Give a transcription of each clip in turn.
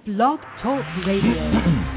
Blog Talk Radio.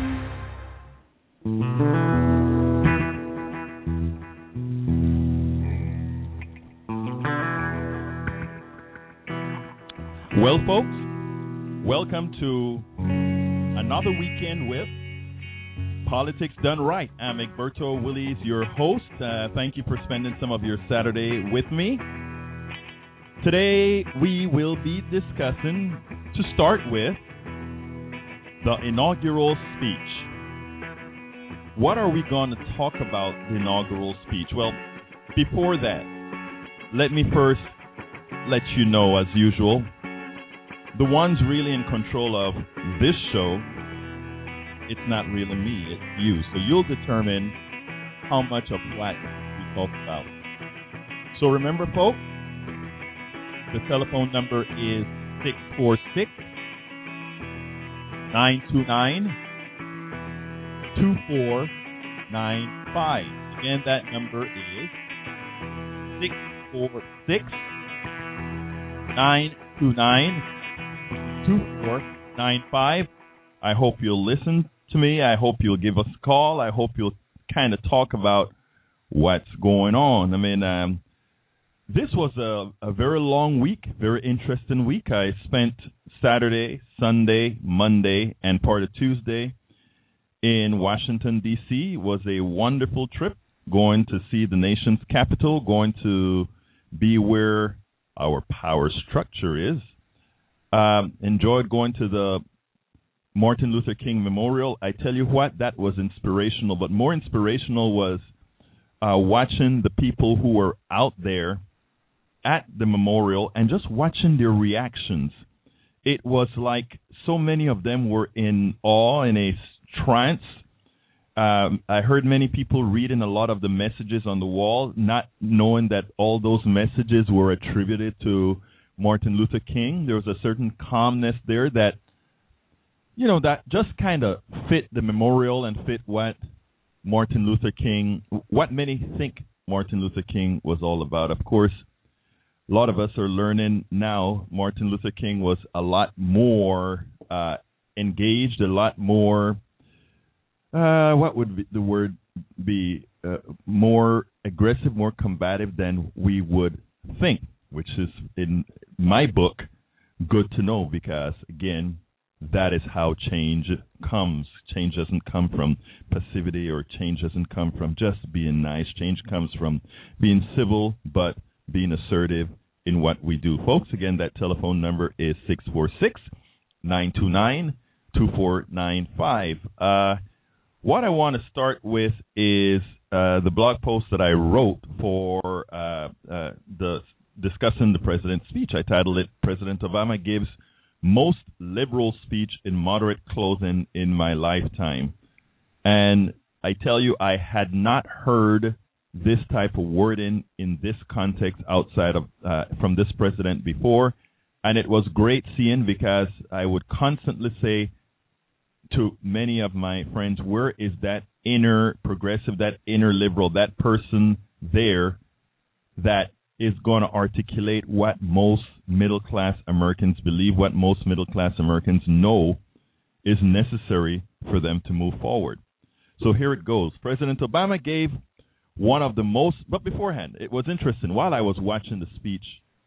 Well, folks, welcome to another weekend with Politics Done Right. I'm Egberto Willies, your host. Thank you for spending some of your Saturday with me. Today, we will be discussing, to start with, the inaugural speech. What are we going to talk about the inaugural speech? Well, before that, let me first let you know, as usual, the ones really in control of this show, it's not really me, it's you. So you'll determine how much of what we talk about. So remember, folks, the telephone number is 646-929-2495. Again, that number is 646-929-2495. I hope you'll listen to me. I hope you'll give us a call. I hope you'll kind of talk about what's going on. I mean, this was a very long week, very interesting week. I spent Saturday, Sunday, Monday, and part of Tuesday in Washington, D.C. It was a wonderful trip, going to see the nation's capital, going to be where our power structure is. Enjoyed going to the Martin Luther King Memorial. I tell you what, that was inspirational. But more inspirational was watching the people who were out there at the memorial and just watching their reactions. It was like so many of them were in awe, in a trance. I heard many people reading a lot of the messages on the wall, not knowing that all those messages were attributed to Martin Luther King. There was a certain calmness there that, you know, that just kind of fit the memorial and fit what Martin Luther King, what many think Martin Luther King was all about. Of course, a lot of us are learning now Martin Luther King was a lot more engaged, a lot more, what would be the word be, more aggressive, more combative than we would think, which is, in my book, good to know because, again, that is how change comes. Change doesn't come from passivity, or change doesn't come from just being nice. Change comes from being civil but being assertive in what we do. Folks, again, that telephone number is 646-929-2495. What I want to start with is the blog post that I wrote for discussing the president's speech. I titled it, President Obama Gives Most Liberal Speech in Moderate Clothing in My Lifetime. And I tell you, I had not heard this type of wording in this context outside of from this president before, and it was great seeing, because I would constantly say to many of my friends, where is that inner progressive, that inner liberal, that person there that is going to articulate what most middle-class Americans believe, what most middle-class Americans know is necessary for them to move forward. So here it goes. President Obama gave one of the most, but beforehand, it was interesting. While I was watching the speech,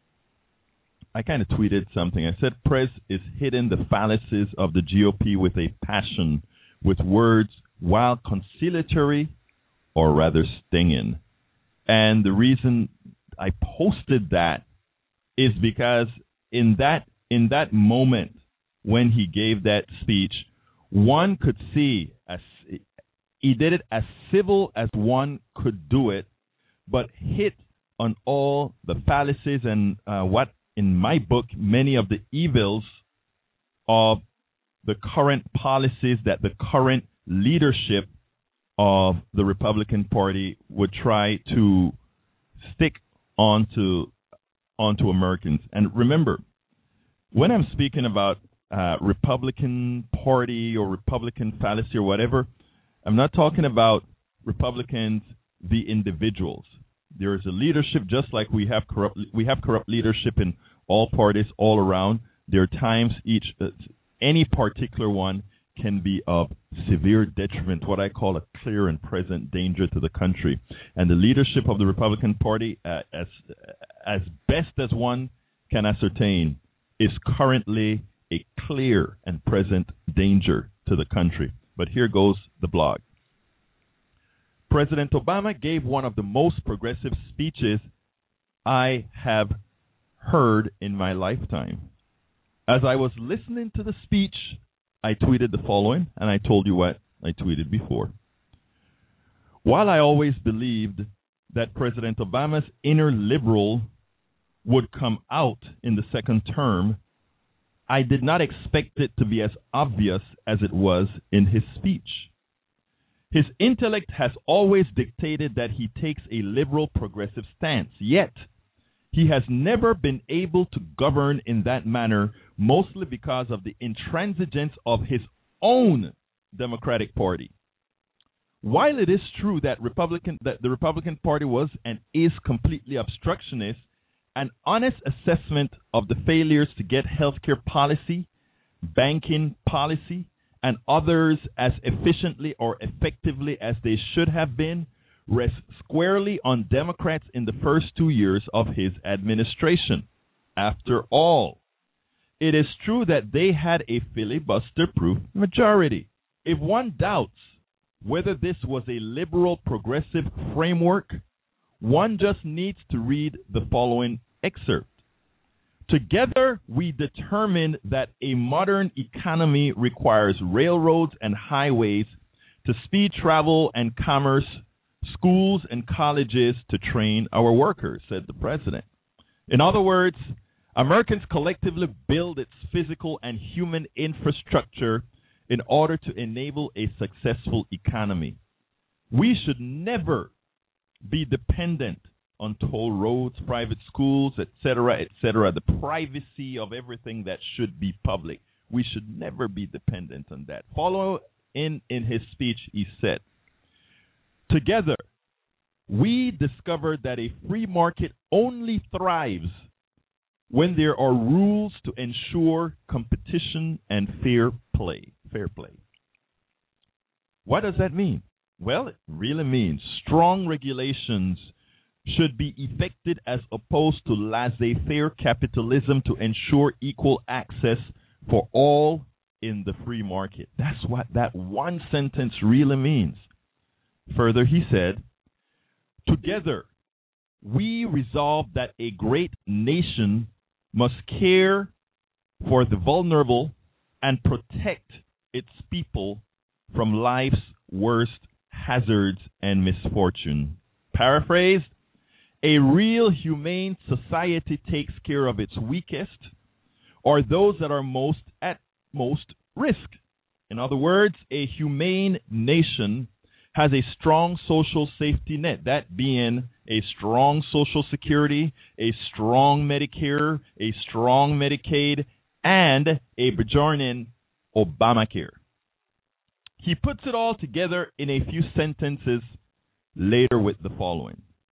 I kind of tweeted something. I said, Prez is hitting the fallacies of the GOP with a passion, with words, while conciliatory, or rather stinging. And the reason I posted that is because in that moment when he gave that speech, one could see he did it as civil as one could do it, but hit on all the fallacies and what, in my book, many of the evils of the current policies that the current leadership of the Republican Party would try to stick onto Americans. And remember, when I'm speaking about Republican Party or Republican fallacy or whatever, I'm not talking about Republicans, the individuals. There is a leadership, just like we have corrupt leadership in all parties all around. There are times any particular one can be of severe detriment, what I call a clear and present danger to the country. And the leadership of the Republican Party, as best as one can ascertain, is currently a clear and present danger to the country. But here goes the blog. President Obama gave one of the most progressive speeches I have heard in my lifetime. As I was listening to the speech, I tweeted the following, and I told you what I tweeted before. While I always believed that President Obama's inner liberal would come out in the second term, I did not expect it to be as obvious as it was in his speech. His intellect has always dictated that he takes a liberal progressive stance, yet he has never been able to govern in that manner, mostly because of the intransigence of his own Democratic Party. While it is true that the Republican Party was and is completely obstructionist, an honest assessment of the failures to get healthcare policy, banking policy, and others as efficiently or effectively as they should have been rests squarely on Democrats in the first 2 years of his administration. After all, it is true that they had a filibuster-proof majority. If one doubts whether this was a liberal progressive framework, one just needs to read the following excerpt. Together, we determined that a modern economy requires railroads and highways to speed travel and commerce, schools and colleges to train our workers, said the president. In other words, Americans collectively build its physical and human infrastructure in order to enable a successful economy. We should never be dependent on toll roads, private schools, etc., the privacy of everything that should be public. We should never be dependent on that. Follow in his speech, he said, together, we discovered that a free market only thrives when there are rules to ensure competition and fair play. What does that mean? Well, it really means strong regulations should be effected as opposed to laissez-faire capitalism to ensure equal access for all in the free market. That's what that one sentence really means. Further, he said, together, we resolved that a great nation must care for the vulnerable and protect its people from life's worst hazards and misfortune. Paraphrased, a real humane society takes care of its weakest or those that are at most risk. In other words, a humane nation has a strong social safety net, that being a strong Social Security, a strong Medicare, a strong Medicaid, and a burgeoning Obamacare. He puts it all together in a few sentences later with the following.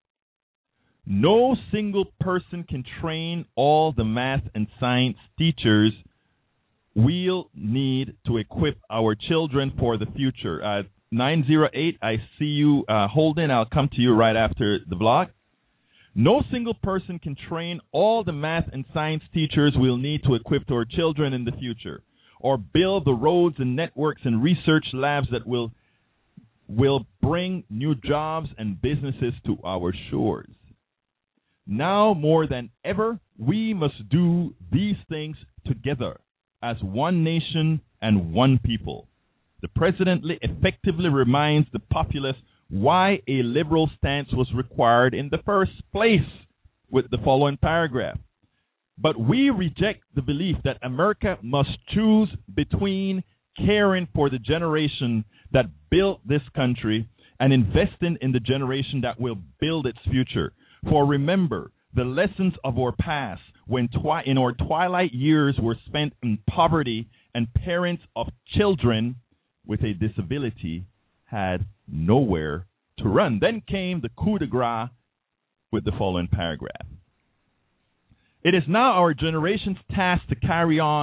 No single person can train all the math and science teachers we'll need to equip our children for the future. 908, I see you holding. I'll come to you right after the blog. No single person can train all the math and science teachers we'll need to equip our children in the future, or build the roads and networks and research labs that will bring new jobs and businesses to our shores. Now more than ever, we must do these things together as one nation and one people. The president effectively reminds the populace why a liberal stance was required in the first place with the following paragraph. But we reject the belief that America must choose between caring for the generation that built this country and investing in the generation that will build its future. For remember, the lessons of our past, when in our twilight years were spent in poverty and parents of children with a disability had nowhere to run. Then came the coup de grace with the following paragraph. It is now our generation's task to carry on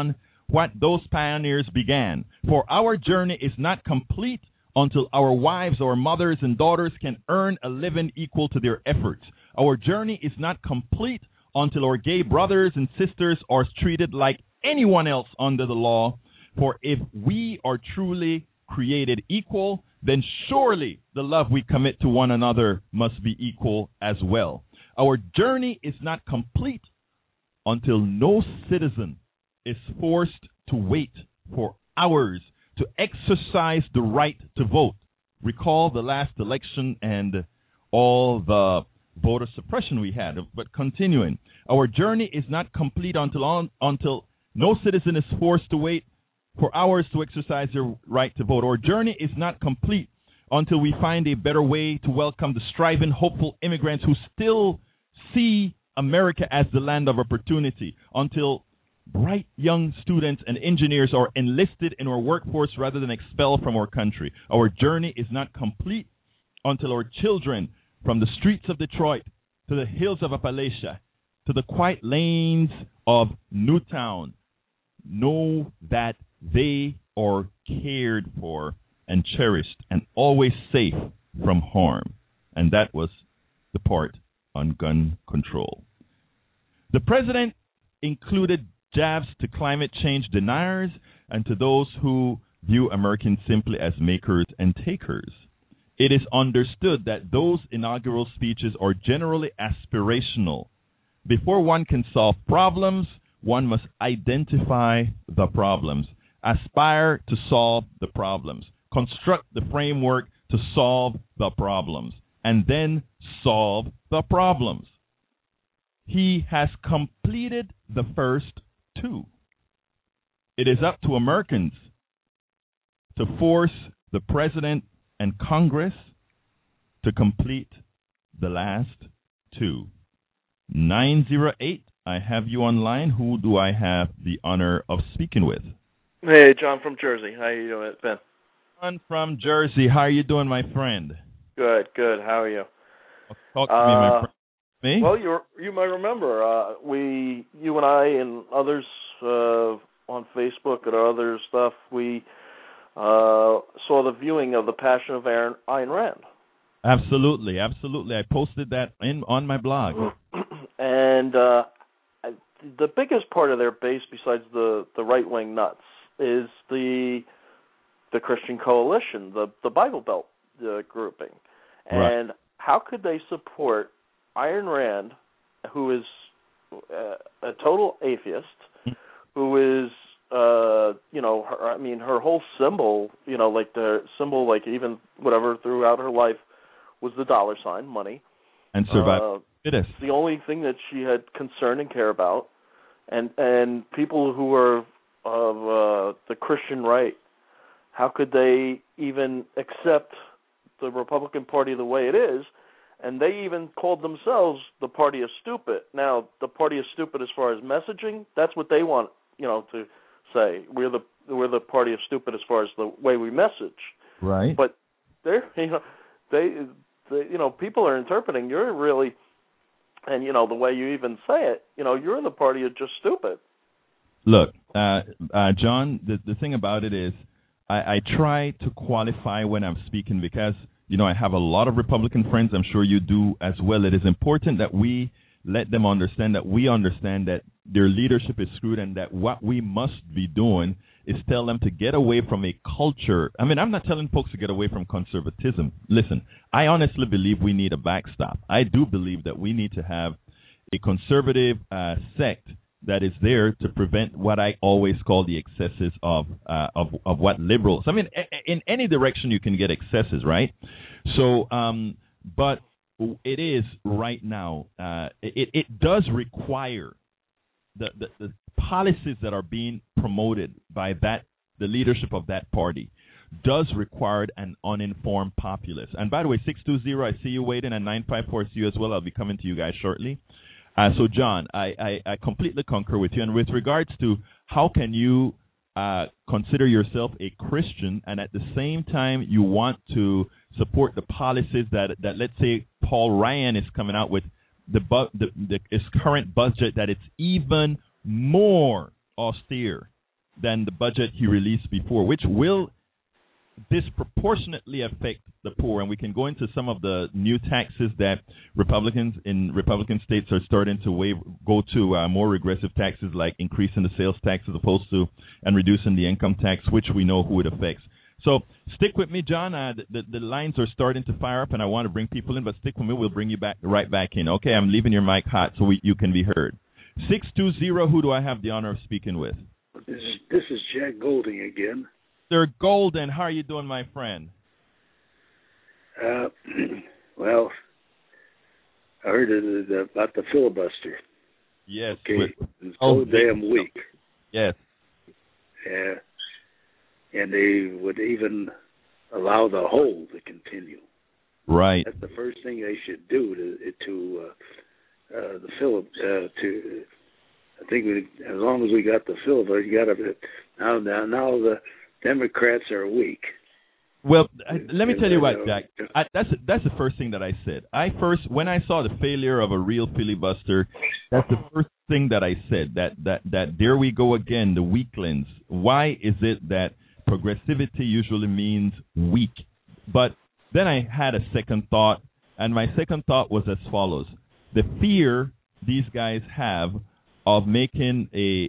what those pioneers began. For our journey is not complete until our wives, our mothers, and daughters can earn a living equal to their efforts. Our journey is not complete until our gay brothers and sisters are treated like anyone else under the law. For if we are truly created equal, then surely the love we commit to one another must be equal as well. Our journey is not complete until no citizen is forced to wait for hours to exercise the right to vote. Recall the last election and all the voter suppression we had. But continuing, our journey is not complete until no citizen is forced to wait for hours to exercise their right to vote. Our journey is not complete until we find a better way to welcome the striving, hopeful immigrants who still see America as the land of opportunity, until bright young students and engineers are enlisted in our workforce rather than expelled from our country. Our journey is not complete until our children, from the streets of Detroit to the hills of Appalachia to the quiet lanes of Newtown, know that they are cared for and cherished and always safe from harm. And that was the part on gun control. The president included jabs to climate change deniers and to those who view Americans simply as makers and takers. It is understood that those inaugural speeches are generally aspirational. Before one can solve problems, one must identify the problems, aspire to solve the problems, construct the framework to solve the problems, and then solve the problems. He has completed the first two. It is up to Americans to force the president and Congress to complete the last two. 908, I have you online. Who do I have the honor of speaking with? Hey, John from Jersey. How you doing, Ben? John from Jersey. How are you doing, my friend? Good, good. How are you? Talk to me, my friend. Me? Well, you might remember you and I and others on Facebook and other stuff. We saw the viewing of The Passion of Ayn Rand. Absolutely, absolutely. I posted that on my blog. And the biggest part of their base, besides the right-wing nuts, is the Christian Coalition, the Bible Belt grouping. And right. How could they support Ayn Rand, who is a total atheist, who is, her whole symbol, like the symbol, like even whatever throughout her life was the dollar sign, money. And survival. It is. The only thing that she had concern and care about. And people who are of the Christian right, how could they even accept the Republican Party the way it is? And they even called themselves the Party of Stupid. Now, the Party of Stupid as far as messaging, that's what they want, to say. We're the Party of Stupid as far as the way we message. Right. But people are interpreting you're really, and the way you even say it, you're the Party of just stupid. Look, John, the thing about it is, I try to qualify when I'm speaking because, I have a lot of Republican friends. I'm sure you do as well. It is important that we let them understand that we understand that their leadership is screwed and that what we must be doing is tell them to get away from a culture. I mean, I'm not telling folks to get away from conservatism. Listen, I honestly believe we need a backstop. I do believe that we need to have a conservative sect that is there to prevent what I always call the excesses of what liberals. I mean, in any direction you can get excesses, right? So, but it is right now. It does require the policies that are being promoted by the leadership of that party does require an uninformed populace. And by the way, 620, I see you waiting, and 954, I see you as well. I'll be coming to you guys shortly. So, John, I completely concur with you. And with regards to how can you consider yourself a Christian and at the same time you want to support the policies that let's say Paul Ryan is coming out with, his current budget, that it's even more austere than the budget he released before, which will disproportionately affect the poor. And we can go into some of the new taxes that Republicans in Republican states are starting to go to more regressive taxes, like increasing the sales tax as opposed to and reducing the income tax, which we know who it affects. So stick with me, John. The lines are starting to fire up, and I want to bring people in, but stick with me. We'll bring you right back in. Okay, I'm leaving your mic hot so you can be heard. 620, who do I have the honor of speaking with? This is Jack Golding again. Sir Golden, how are you doing, my friend? Well, I heard about the filibuster. Yes. Okay, it's so damn weak. Yes. And they would even allow the hold to continue. Right. That's the first thing they should do to I think as long as we got the filibuster, you got to. Now the Democrats are weak. Well, let me tell you what, Jack. That's the first thing that I said. When I saw the failure of a real filibuster, that's the first thing that I said. That there we go again, the weaklings. Why is it that progressivity usually means weak? But then I had a second thought, and my second thought was as follows: the fear these guys have of making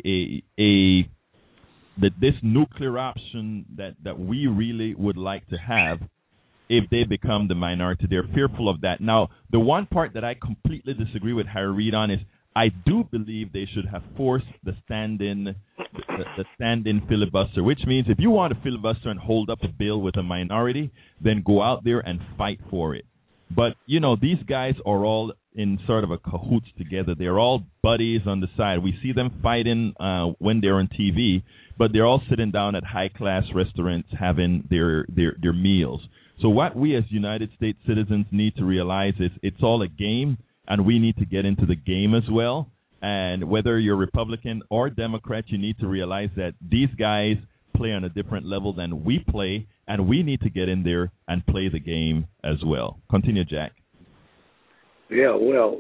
this nuclear option that we really would like to have, if they become the minority, they're fearful of that. Now, the one part that I completely disagree with Harry Reid on is I do believe they should have forced the stand-in filibuster, which means if you want to filibuster and hold up a bill with a minority, then go out there and fight for it. But, these guys are all in sort of a cahoots together. They're all buddies on the side. We see them fighting when they're on TV, but they're all sitting down at high-class restaurants having their meals. So what we as United States citizens need to realize is it's all a game, and we need to get into the game as well. And whether you're Republican or Democrat, you need to realize that these guys play on a different level than we play, and we need to get in there and play the game as well. Continue, Jack. Yeah, well,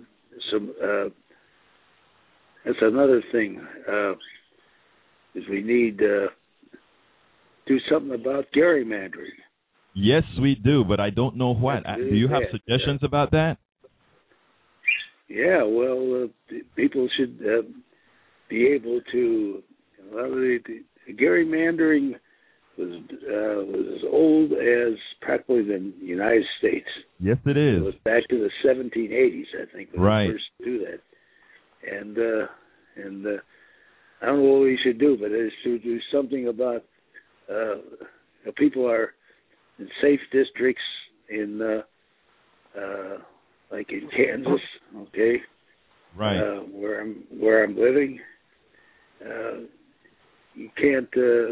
that's another thing. Is we need to do something about gerrymandering. Yes, we do, but I don't know what. Do you have suggestions about that? Yeah, well, people should be able to. Well, gerrymandering was as old as practically the United States. Yes, it is. It was back to the 1780s, I think, when right. they first do that. And I don't know what we should do, but it's to do something about people are in safe districts in like in Kansas, okay, right, where I'm living. You can't.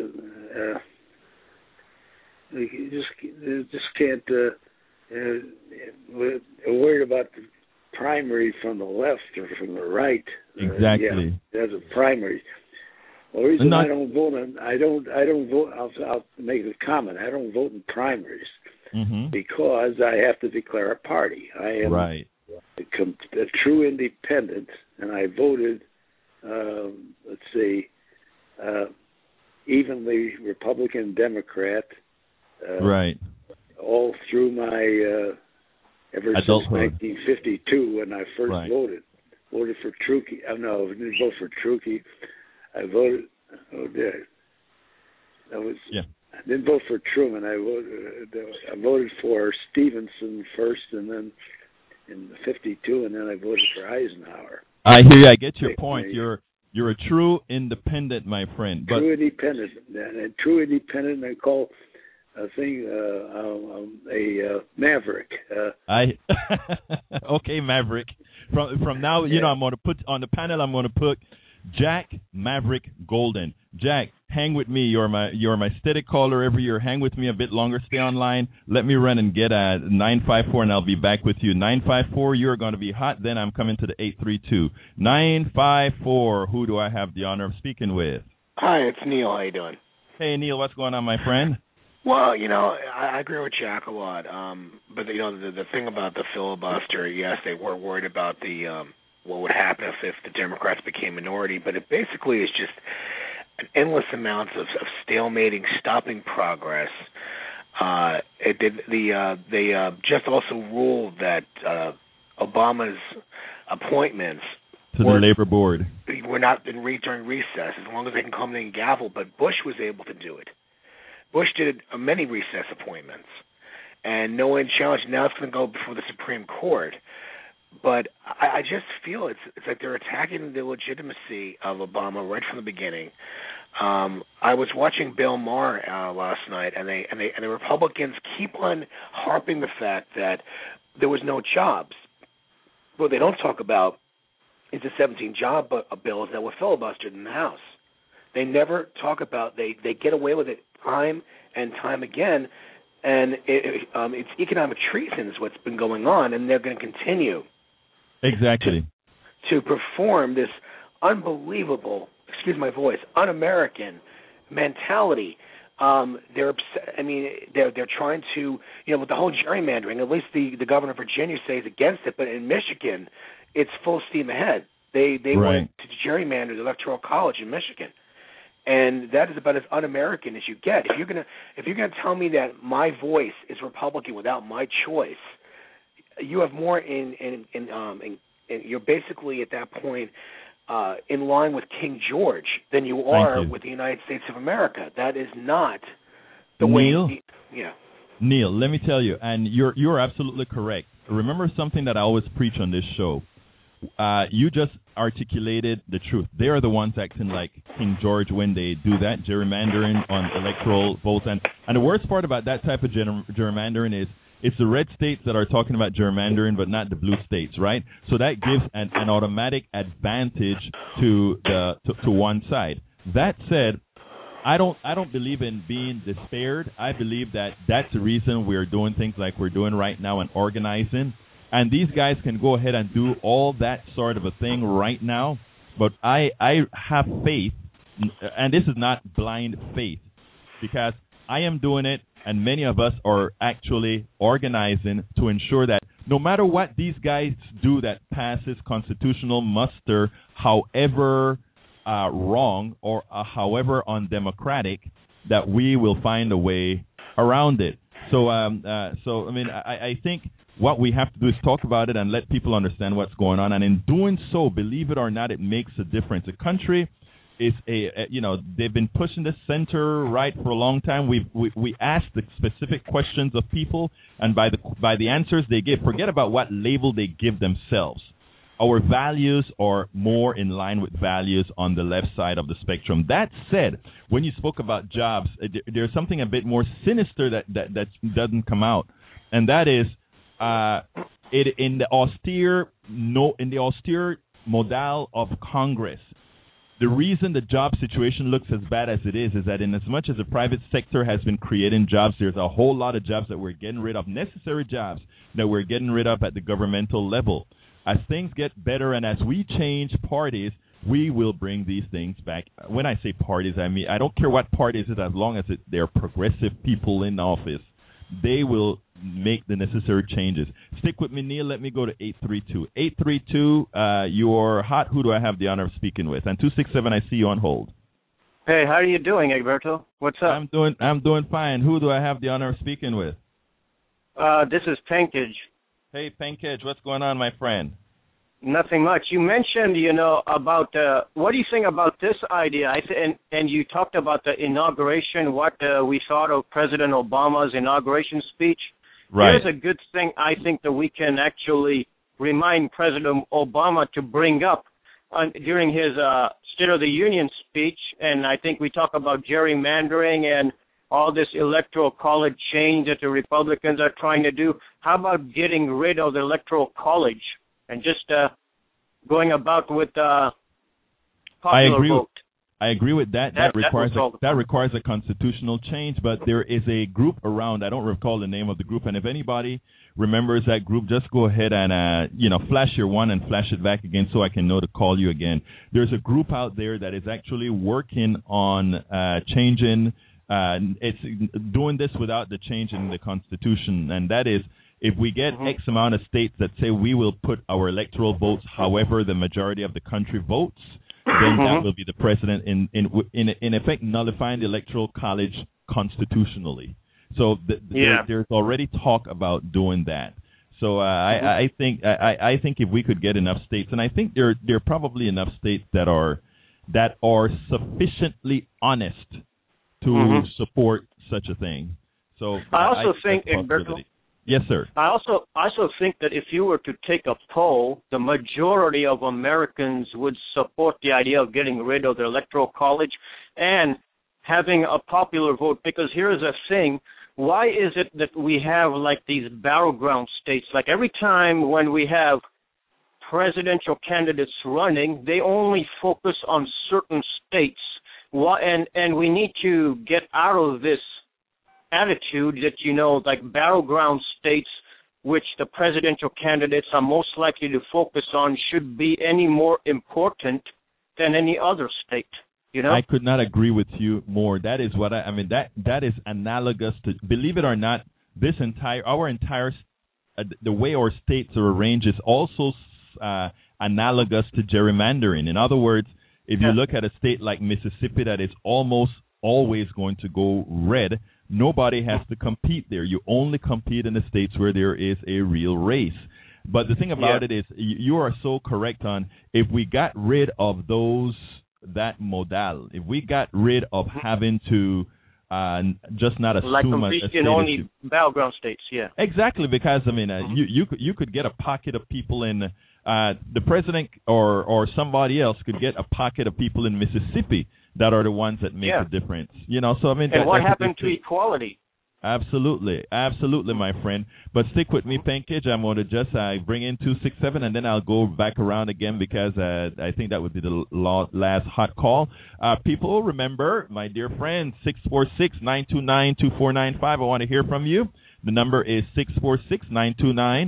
You just can't. We're worried about the primary from the left or from the right. Exactly. There's a primary. Well, the reason I don't vote on, I don't vote. I'll make a comment. I don't vote in primaries because I have to declare a party. I am a true independent, and I voted. Let's see. Evenly Republican, Democrat, all through my ever adulthood. Since 1952 when I first voted for Trukey. No, I didn't vote for Trukey. I voted. I didn't vote for Truman. I voted for Stevenson first, and then in '52, and then I voted for Eisenhower. I hear you. I get your point. You're a true independent, my friend. True independent, and true independent. I call a thing a maverick. Okay, Maverick. From now, I'm going to put on the panel. I'm going to put Jack Maverick Golden. Jack, hang with me. You're my steady caller every year. Hang with me a bit longer. Stay online. Let me run and get a 954, and I'll be back with you. 954, you're going to be hot. Then I'm coming to the 832. 954, who do I have the honor of speaking with? Hi, it's Neil. How you doing? Hey, Neil, what's going on, my friend? Well, I agree with Jack a lot. But, the thing about the filibuster, yes, they were worried about what would happen if the Democrats became minority, but it basically is just an endless amounts of stalemating, stopping progress. They just also ruled that Obama's appointments to the Labor Board were not during recess, as long as they can come in and gavel. But Bush was able to do it. Bush did many recess appointments, and no one challenged. Now it's going to go before the Supreme Court. But I just feel it's like they're attacking the legitimacy of Obama right from the beginning. I was watching Bill Maher last night, and the Republicans keep on harping the fact that there was no jobs. What they don't talk about is the 17 job bills that were filibustered in the House. They never talk about. They get away with it time and time again, and it's economic treason is what's been going on, and they're going to continue. Exactly. To perform this unbelievable, excuse my voice, un-American mentality. They're trying to, with the whole gerrymandering. At least the governor of Virginia says against it, but in Michigan, it's full steam ahead. They right. want to gerrymander the Electoral College in Michigan, and that is about as un-American as you get. If you're gonna tell me that my voice is Republican without my choice, you have more in you're basically at that point in line with King George than you are with the United States of America. That is not the way. Neil, let me tell you, and you're absolutely correct. Remember something that I always preach on this show. You just articulated the truth. They are the ones acting like King George when they do that, gerrymandering on electoral votes. And the worst part about that type of gerrymandering is it's the red states that are talking about gerrymandering, but not the blue states, right? So that gives an automatic advantage to one side. That said, I don't believe in being despaired. I believe that that's the reason we're doing things like we're doing right now and organizing. And these guys can go ahead and do all that sort of a thing right now. But I have faith, and this is not blind faith, because I am doing it, and many of us are actually organizing to ensure that no matter what these guys do that passes constitutional muster, however wrong or however undemocratic, that we will find a way around it. So I mean, I think what we have to do is talk about it and let people understand what's going on. And in doing so, believe it or not, it makes a difference. The country is they've been pushing the center right for a long time. We asked the specific questions of people, and by the answers they give, forget about what label they give themselves. Our values are more in line with values on the left side of the spectrum. That said, when you spoke about jobs, there's something a bit more sinister that doesn't come out, and that is in the austere modal of Congress. The reason the job situation looks as bad as it is that in as much as the private sector has been creating jobs, there's a whole lot of jobs that we're getting rid of, necessary jobs that we're getting rid of at the governmental level. As things get better and as we change parties, we will bring these things back. When I say parties, I mean I don't care what party it is, as long as they're progressive people in office. They will make the necessary changes. Stick with me, Neil. Let me go to 832. 832, you're hot. Who do I have the honor of speaking with? And 267, I see you on hold. Hey, how are you doing, Egberto? What's up? I'm doing fine. Who do I have the honor of speaking with? This is Pankaj. Hey, Pankaj, what's going on, my friend? Nothing much. You mentioned, about what do you think about this idea? And you talked about the inauguration, what we thought of President Obama's inauguration speech. Right. Here's a good thing I think that we can actually remind President Obama to bring up during his State of the Union speech. And I think we talk about gerrymandering and all this electoral college change that the Republicans are trying to do. How about getting rid of the electoral college and just going about with popular vote? I agree with that. That requires a constitutional change, but there is a group around. I don't recall the name of the group, and if anybody remembers that group, just go ahead and flash your one and flash it back again so I can know to call you again. There's a group out there that is actually working on changing. It's doing this without the change in the Constitution, and that is, if we get X amount of states that say we will put our electoral votes however the majority of the country votes, then that will be the president, in effect nullifying the Electoral College constitutionally. So there's already talk about doing that. So I think if we could get enough states, and I think there are probably enough states that are sufficiently honest to support such a thing. So I also think, Egberto, yes, sir. I also think that if you were to take a poll, the majority of Americans would support the idea of getting rid of the Electoral College and having a popular vote. Because here's the thing. Why is it that we have like these battleground states? Like every time when we have presidential candidates running, they only focus on certain states. And we need to get out of this attitude that, like battleground states, which the presidential candidates are most likely to focus on, should be any more important than any other state. I could not agree with you more. That is what I mean. That is analogous to, believe it or not, the way our states are arranged is also analogous to gerrymandering. In other words, if you look at a state like Mississippi that is almost always going to go red, nobody has to compete there. You only compete in the states where there is a real race. But the thing about it is, you are so correct on, if we got rid of that modal, if we got rid of having to just not assume like compete in only battleground states, exactly, because you could get a pocket of people in the president or somebody else could get a pocket of people in Mississippi that are the ones that make a difference. So and what happened to equality? Absolutely, my friend. But stick with me, Pankaj. I'm going to just bring in 267, and then I'll go back around again because I think that would be the last hot call. People, remember, my dear friend, 646-929-2495. I want to hear from you. The number is 646-929-2495.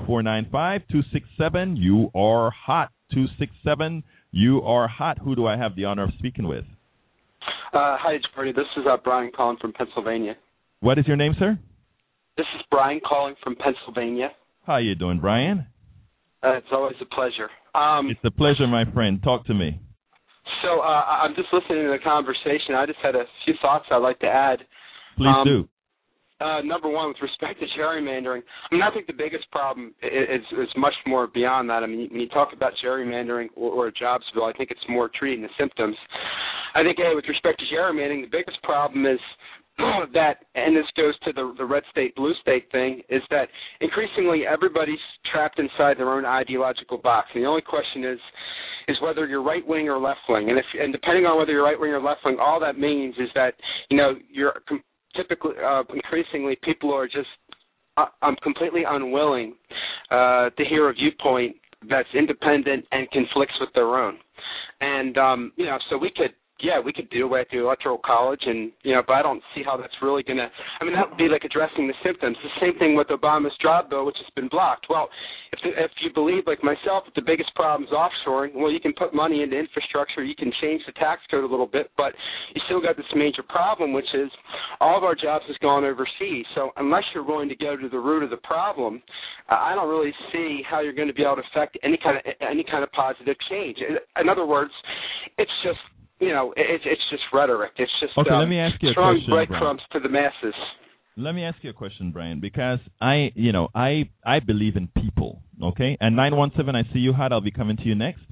267, you are hot. 267, you are hot. Who do I have the honor of speaking with? Hi, Jeopardy. This is Brian calling from Pennsylvania. What is your name, sir? This is Brian calling from Pennsylvania. How you doing, Brian? It's always a pleasure. It's a pleasure, my friend. Talk to me. So I'm just listening to the conversation. I just had a few thoughts I'd like to add. Please do. Number one, with respect to gerrymandering, I think the biggest problem is much more beyond that. When you talk about gerrymandering or a jobs bill, I think it's more treating the symptoms. I think, with respect to gerrymandering, the biggest problem is that, and this goes to the red state, blue state thing, is that increasingly everybody's trapped inside their own ideological box. And the only question is whether you're right-wing or left-wing. And depending on whether you're right-wing or left-wing, all that means is that, you're typically, increasingly, people are just completely unwilling to hear a viewpoint that's independent and conflicts with their own. And, so we could do away with the Electoral College, and but I don't see how that's really going to. That would be like addressing the symptoms. The same thing with Obama's job bill, which has been blocked. Well, if you believe, like myself, that the biggest problem is offshoring, well, you can put money into infrastructure, you can change the tax code a little bit, but you still got this major problem, which is all of our jobs has gone overseas. So unless you're willing to go to the root of the problem, I don't really see how you're going to be able to affect any kind of positive change. In other words, it's just. It's just rhetoric. It's just okay. Let me ask you a strong question, breadcrumbs to the masses. Let me ask you a question, Brian, because I believe in people. Okay, and 917, I see you hot. I'll be coming to you next.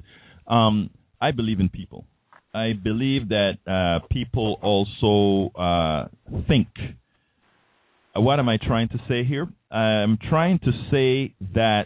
I believe in people. I believe that people also think. What am I trying to say here? I'm trying to say that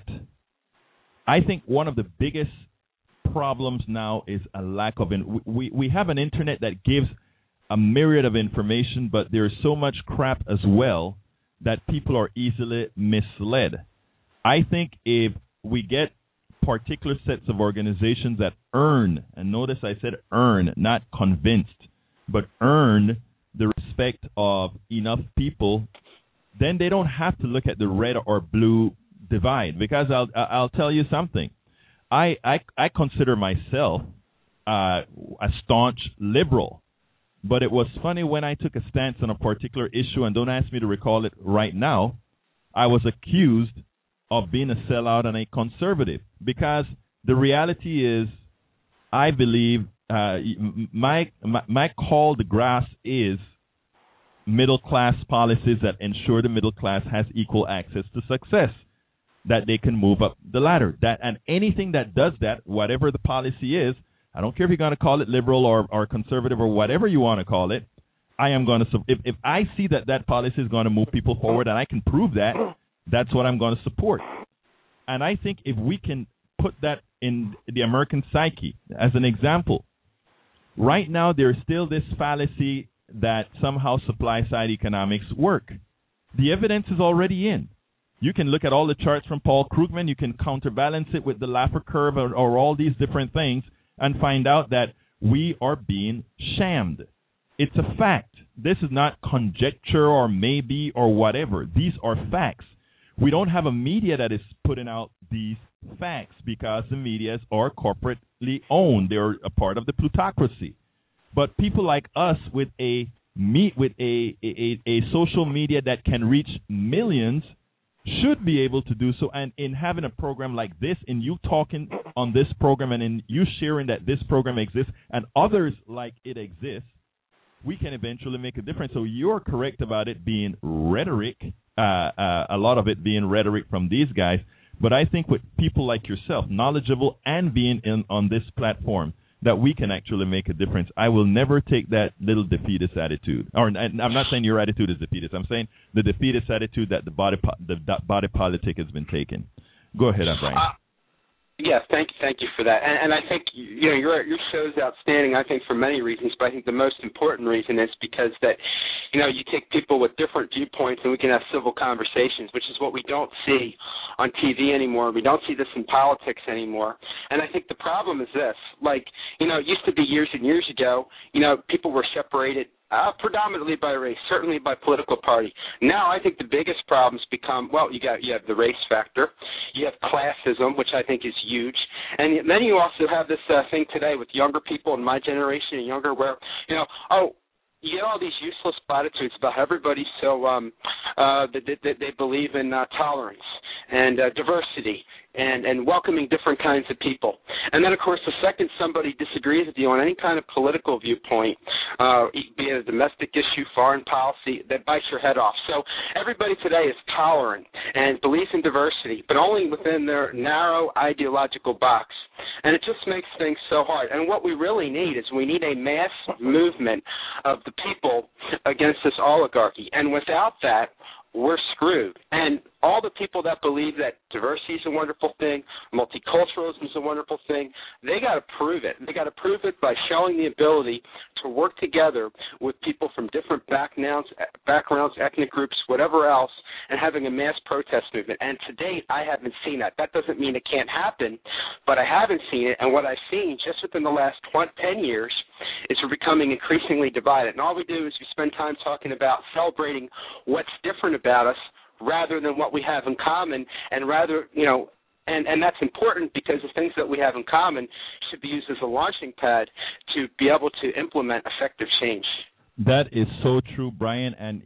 I think one of the biggest problems now is a lack of we have an internet that gives a myriad of information, but there's so much crap as well that people are easily misled. I think if we get particular sets of organizations that earn, and notice I said earn, not convinced, but earn the respect of enough people, then they don't have to look at the red or blue divide. Because I'll tell you something. I consider myself a staunch liberal, but it was funny when I took a stance on a particular issue, and don't ask me to recall it right now, I was accused of being a sellout and a conservative, because the reality is I believe my call to grass is middle class policies that ensure the middle class has equal access to success, that they can move up the ladder. That, and anything that does that, whatever the policy is, I don't care if you're going to call it liberal or conservative or whatever you want to call it, I am going to, if I see that policy is going to move people forward and I can prove that, that's what I'm going to support. And I think if we can put that in the American psyche, as an example, right now there's still this fallacy that somehow supply-side economics work. The evidence is already in. You can look at all the charts from Paul Krugman. You can counterbalance it with the Laffer curve or all these different things and find out that we are being shammed. It's a fact. This is not conjecture or maybe or whatever. These are facts. We don't have a media that is putting out these facts because the medias are corporately owned. They're a part of the plutocracy. But people like us with a social media that can reach millions should be able to do so. And in having a program like this, in you talking on this program and in you sharing that this program exists and others like it exists, we can eventually make a difference. So you're correct about it being rhetoric, a lot of it being rhetoric from these guys. But I think with people like yourself, knowledgeable and being on this platform, that we can actually make a difference. I will never take that little defeatist attitude. Or I'm not saying your attitude is defeatist. I'm saying the defeatist attitude that the body politic has been taken. Go ahead, Brian. Yes, thank you for that. And I think your show is outstanding. I think for many reasons, but I think the most important reason is because that you take people with different viewpoints and we can have civil conversations, which is what we don't see on TV anymore. We don't see this in politics anymore. And I think the problem is this: it used to be years and years ago. People were separated. Predominantly by race, certainly by political party. Now I think the biggest problems become, you have the race factor, you have classism, which I think is huge, and then you also have this thing today with younger people in my generation and younger where, you get all these useless platitudes about everybody so they believe in tolerance and diversity and welcoming different kinds of people. And then, of course, the second somebody disagrees with you on any kind of political viewpoint, be it a domestic issue, foreign policy, that bites your head off. So everybody today is tolerant and believes in diversity, but only within their narrow ideological box. And it just makes things so hard. And what we really need is we need a mass movement of the people against this oligarchy. And without that, we're screwed. And all the people that believe that diversity is a wonderful thing, multiculturalism is a wonderful thing, they got to prove it. They got to prove it by showing the ability to work together with people from different backgrounds, ethnic groups, whatever else, and having a mass protest movement. And to date, I haven't seen that. That doesn't mean it can't happen, but I haven't seen it. And what I've seen just within the last 10 years is we're becoming increasingly divided. And all we do is we spend time talking about celebrating what's different about us rather than what we have in common, and rather, and that's important because the things that we have in common should be used as a launching pad to be able to implement effective change. That is so true, Brian. And,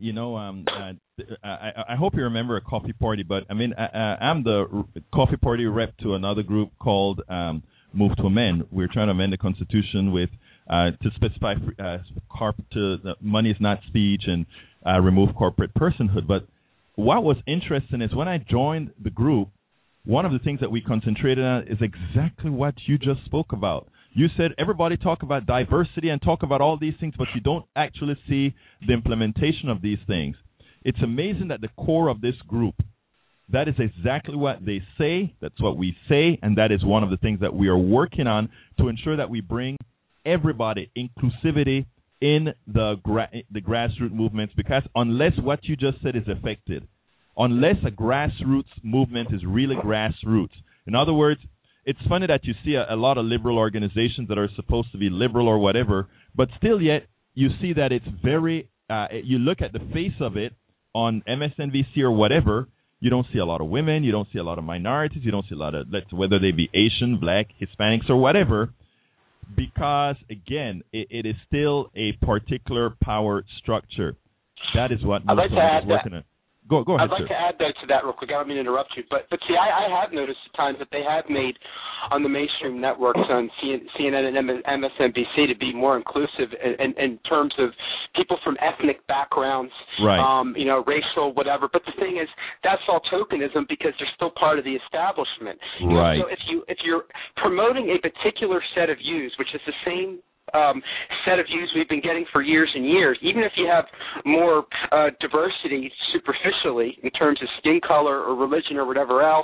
I hope you remember a coffee party, but, I'm the coffee party rep to another group called Move to Amend. We're trying to amend the Constitution with to specify money is not speech and remove corporate personhood. But what was interesting is when I joined the group, one of the things that we concentrated on is exactly what you just spoke about. You said everybody talk about diversity and talk about all these things, but you don't actually see the implementation of these things. It's amazing that the core of this group, that is exactly what they say, that's what we say, and that is one of the things that we are working on to ensure that we bring everybody, inclusivity, in the grassroots movements, because unless what you just said is affected, unless a grassroots movement is really grassroots, in other words, it's funny that you see a lot of liberal organizations that are supposed to be liberal or whatever, but still yet you see that it's very, you look at the face of it on MSNBC or whatever, you don't see a lot of women, you don't see a lot of minorities, you don't see a lot of, whether they be Asian, Black, Hispanics or whatever, because, again, it is still a particular power structure. That is what I'd like to add working on. Go ahead, I'd like sir. to add, though, to that real quick. I don't mean to interrupt you. But see, I have noticed at times that they have made on the mainstream networks on CNN and MSNBC to be more inclusive in terms of people from ethnic backgrounds, right. Racial, whatever. But the thing is, that's all tokenism because they're still part of the establishment. Right. So if you're promoting a particular set of views, which is the same set of views we've been getting for years and years, even if you have more diversity superficially in terms of skin color or religion or whatever else,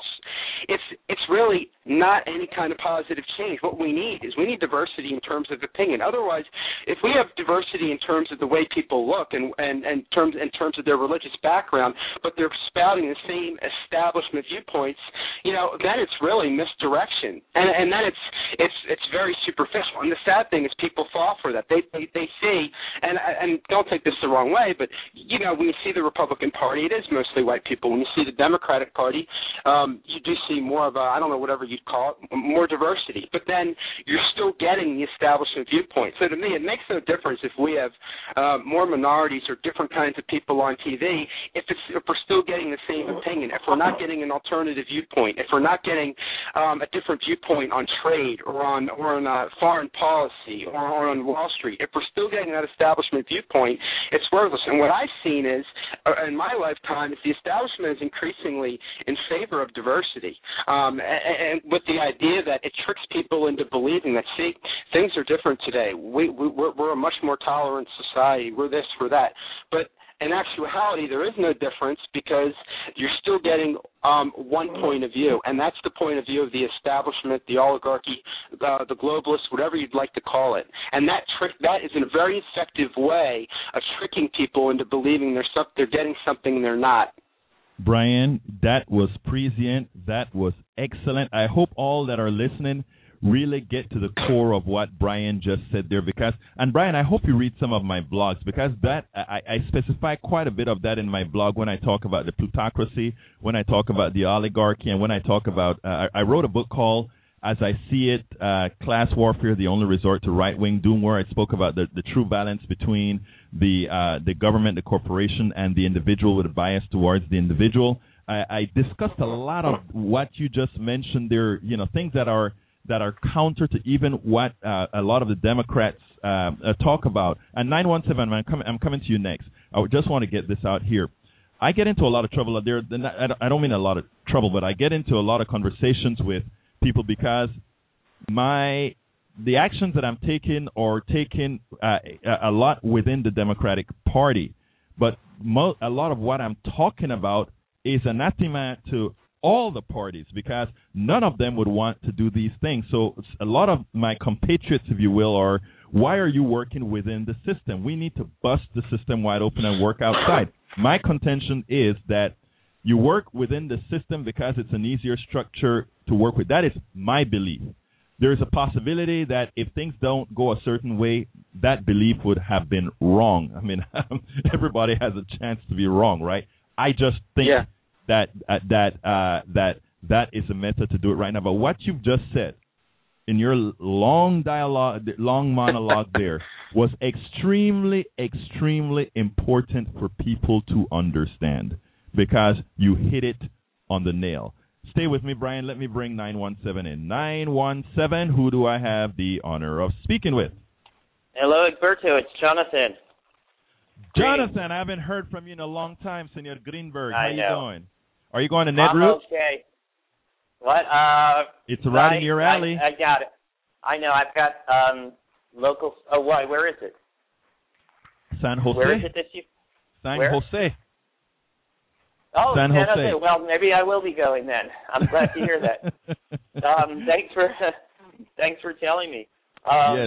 it's really not any kind of positive change. What we need diversity in terms of opinion. Otherwise, if we have diversity in terms of the way people look and in terms of their religious background, but they're spouting the same establishment viewpoints, then it's really misdirection, and then it's very superficial. And the sad thing is people fall for that. They see, and don't take this the wrong way, but when you see the Republican Party, it is mostly white people. When you see the Democratic Party, you do see more of I don't know, whatever you'd call it, more diversity. But then you're still getting the establishment viewpoint. So to me, it makes no difference if we have more minorities or different kinds of people on TV if we're still getting the same opinion, if we're not getting an alternative viewpoint, if we're not getting a different viewpoint on trade or on foreign policy or on Wall Street, if we're still getting that establishment viewpoint, it's worthless. And what I've seen is, in my lifetime, is the establishment is increasingly in favor of diversity, and with the idea that it tricks people into believing that, see, things are different today. We're a much more tolerant society. We're this, we're that. But in actuality, there is no difference because you're still getting one point of view, and that's the point of view of the establishment, the oligarchy, the globalists, whatever you'd like to call it. And that is a very effective way of tricking people into believing they're getting something they're not. Brian, that was prescient. That was excellent. I hope all that are listening really get to the core of what Brian just said there. And Brian, I hope you read some of my blogs, because that I specify quite a bit of that in my blog when I talk about the plutocracy, when I talk about the oligarchy, and when I talk about I wrote a book called As I See It, Class Warfare, the Only Resort to Right-Wing Doom, where I spoke about the true balance between the government, the corporation, and the individual with a bias towards the individual. I discussed a lot of what you just mentioned there, things that are counter to even what a lot of the Democrats talk about. And 917, I'm coming to you next. I just want to get this out here. I get into a lot of trouble there. I don't mean a lot of trouble, but I get into a lot of conversations with people because the actions that I'm taking are taken a lot within the Democratic Party. But a lot of what I'm talking about is anathema to all the parties, because none of them would want to do these things. So a lot of my compatriots, if you will, are, why are you working within the system? We need to bust the system wide open and work outside. My contention is that you work within the system because it's an easier structure to work with. That is my belief. There is a possibility that if things don't go a certain way, that belief would have been wrong. I mean, everybody has a chance to be wrong, right? I just think that is a method to do it right now. But what you've just said in your long monologue there was extremely, extremely important for people to understand, because you hit it on the nail. Stay with me, Brian. Let me bring 917 in. 917, who do I have the honor of speaking with? Hello, Egberto. It's Jonathan. Jonathan, I haven't heard from you in a long time, Senor Greenberg. How you doing? Are you going to Netroot? I'm okay. What? It's right in your alley. I got it. I know. I've got local. Oh, why? Where is it? San Jose. Where is it that you? San Jose. Oh, San Jose. Well, maybe I will be going then. I'm glad to hear that. Thanks for telling me. Yes.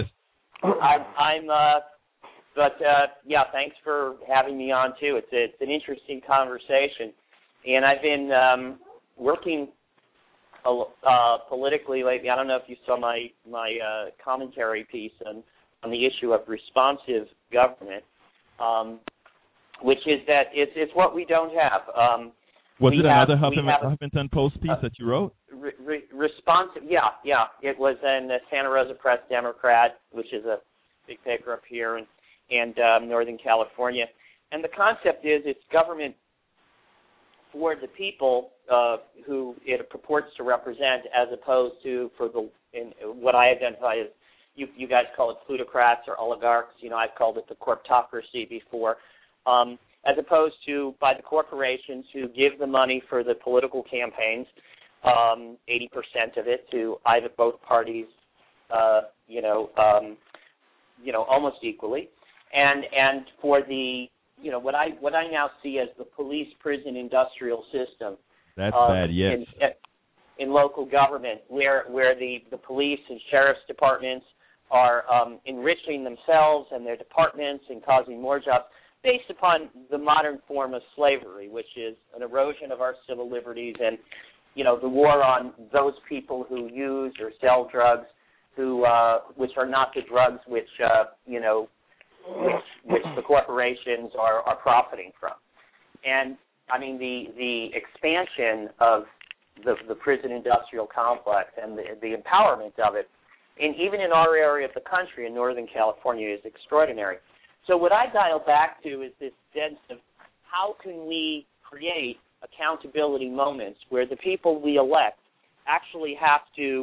Thanks for having me on too. It's an interesting conversation, and I've been working politically lately. I don't know if you saw my commentary piece on the issue of responsive government. Which is that it's what we don't have. Was it another Huffington Post piece that you wrote? Responsive, yeah. It was in the Santa Rosa Press Democrat, which is a big paper up here in Northern California. And the concept is it's government for the people who it purports to represent, as opposed to for what I identify as, you guys call it plutocrats or oligarchs. I've called it the corptocracy before, as opposed to by the corporations who give the money for the political campaigns, 80% of it to either both parties, almost equally, and for the what I now see as the police prison industrial system. That's bad. Yes. In local government, where the police and sheriff's departments are enriching themselves and their departments and causing more jobs based upon the modern form of slavery, which is an erosion of our civil liberties and, the war on those people who use or sell drugs, which are not the drugs which the corporations are profiting from. And, I mean, the expansion of the prison industrial complex and the empowerment of it, even in our area of the country in Northern California, is extraordinary. So what I dial back to is this sense of how can we create accountability moments where the people we elect actually have to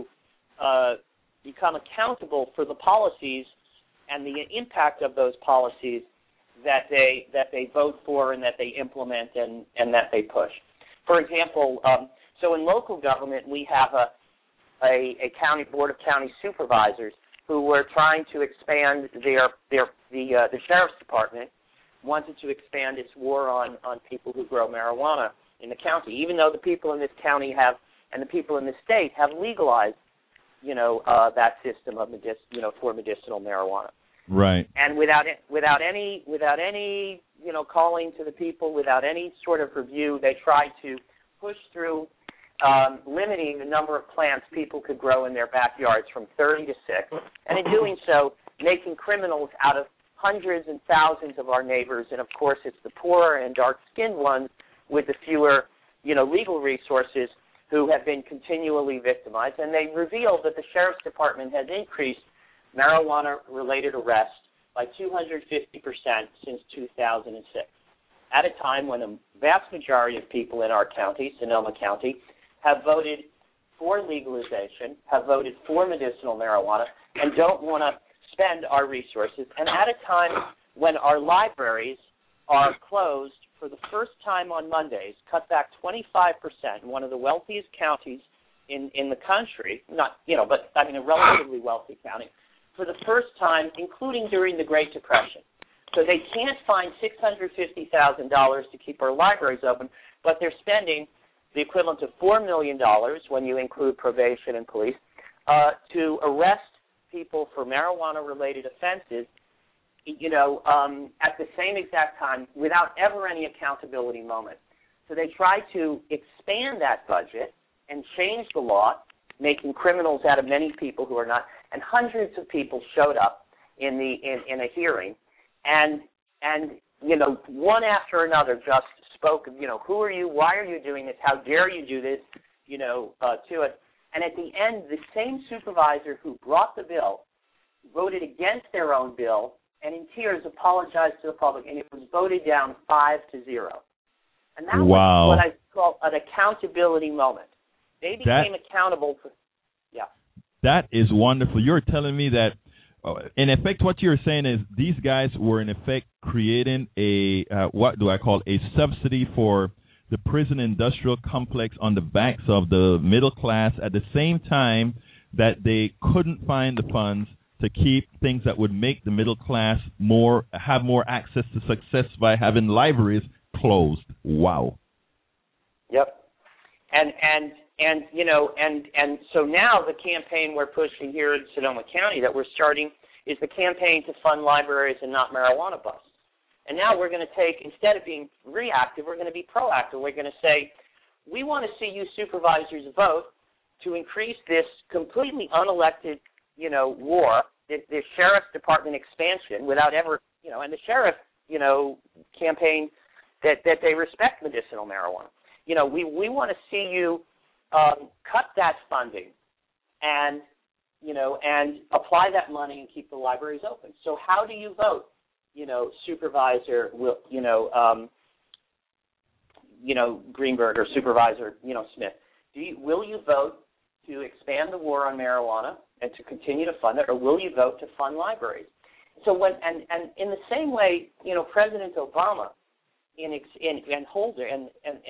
become accountable for the policies and the impact of those policies that they vote for and that they implement and that they push. For example, so in local government we have a county board of county supervisors who were trying to expand the sheriff's department wanted to expand its war on people who grow marijuana in the county, even though the people in this county and the people in the state have legalized that system of for medicinal marijuana. Right. And without any calling to the people, without any sort of review, they tried to push through limiting the number of plants people could grow in their backyards from 30 to 6, and in doing so, making criminals out of hundreds and thousands of our neighbors, and of course it's the poorer and dark-skinned ones with the fewer, legal resources who have been continually victimized. And they revealed that the Sheriff's Department has increased marijuana-related arrests by 250% since 2006, at a time when a vast majority of people in our county, Sonoma County, have voted for legalization, have voted for medicinal marijuana, and don't want to spend our resources, and at a time when our libraries are closed for the first time on Mondays, cut back 25%, in one of the wealthiest counties in the country, but I mean a relatively wealthy county, for the first time, including during the Great Depression. So they can't find $650,000 to keep our libraries open, but they're spending the equivalent of $4 million, when you include probation and police, to arrest people for marijuana-related offenses, at the same exact time without ever any accountability moment. So they try to expand that budget and change the law, making criminals out of many people who are not. And hundreds of people showed up in a hearing, and one after another just spoke of, who are you? Why are you doing this? How dare you do this? To it. And at the end, the same supervisor who brought the bill voted against their own bill and in tears apologized to the public, and it was voted down 5-0. And that was what I call an accountability moment. They became accountable for, That is wonderful. You're telling me that, in effect, what you're saying is these guys were, in effect, creating what do I call a subsidy for the prison industrial complex on the backs of the middle class, at the same time that they couldn't find the funds to keep things that would make the middle class have more access to success by having libraries closed. Wow. Yep. And so now the campaign we're pushing here in Sonoma County that we're starting is the campaign to fund libraries and not marijuana busts. And now we're going to take, instead of being reactive, we're going to be proactive. We're going to say, we want to see you supervisors vote to increase this completely unelected, war, the sheriff's department expansion without ever, and the sheriff, campaign that they respect medicinal marijuana. We want to see you cut that funding and apply that money and keep the libraries open. So how do you vote? Supervisor Greenberg or Supervisor, Smith, will you vote to expand the war on marijuana and to continue to fund it, or will you vote to fund libraries? So and in the same way, President Obama and Holder in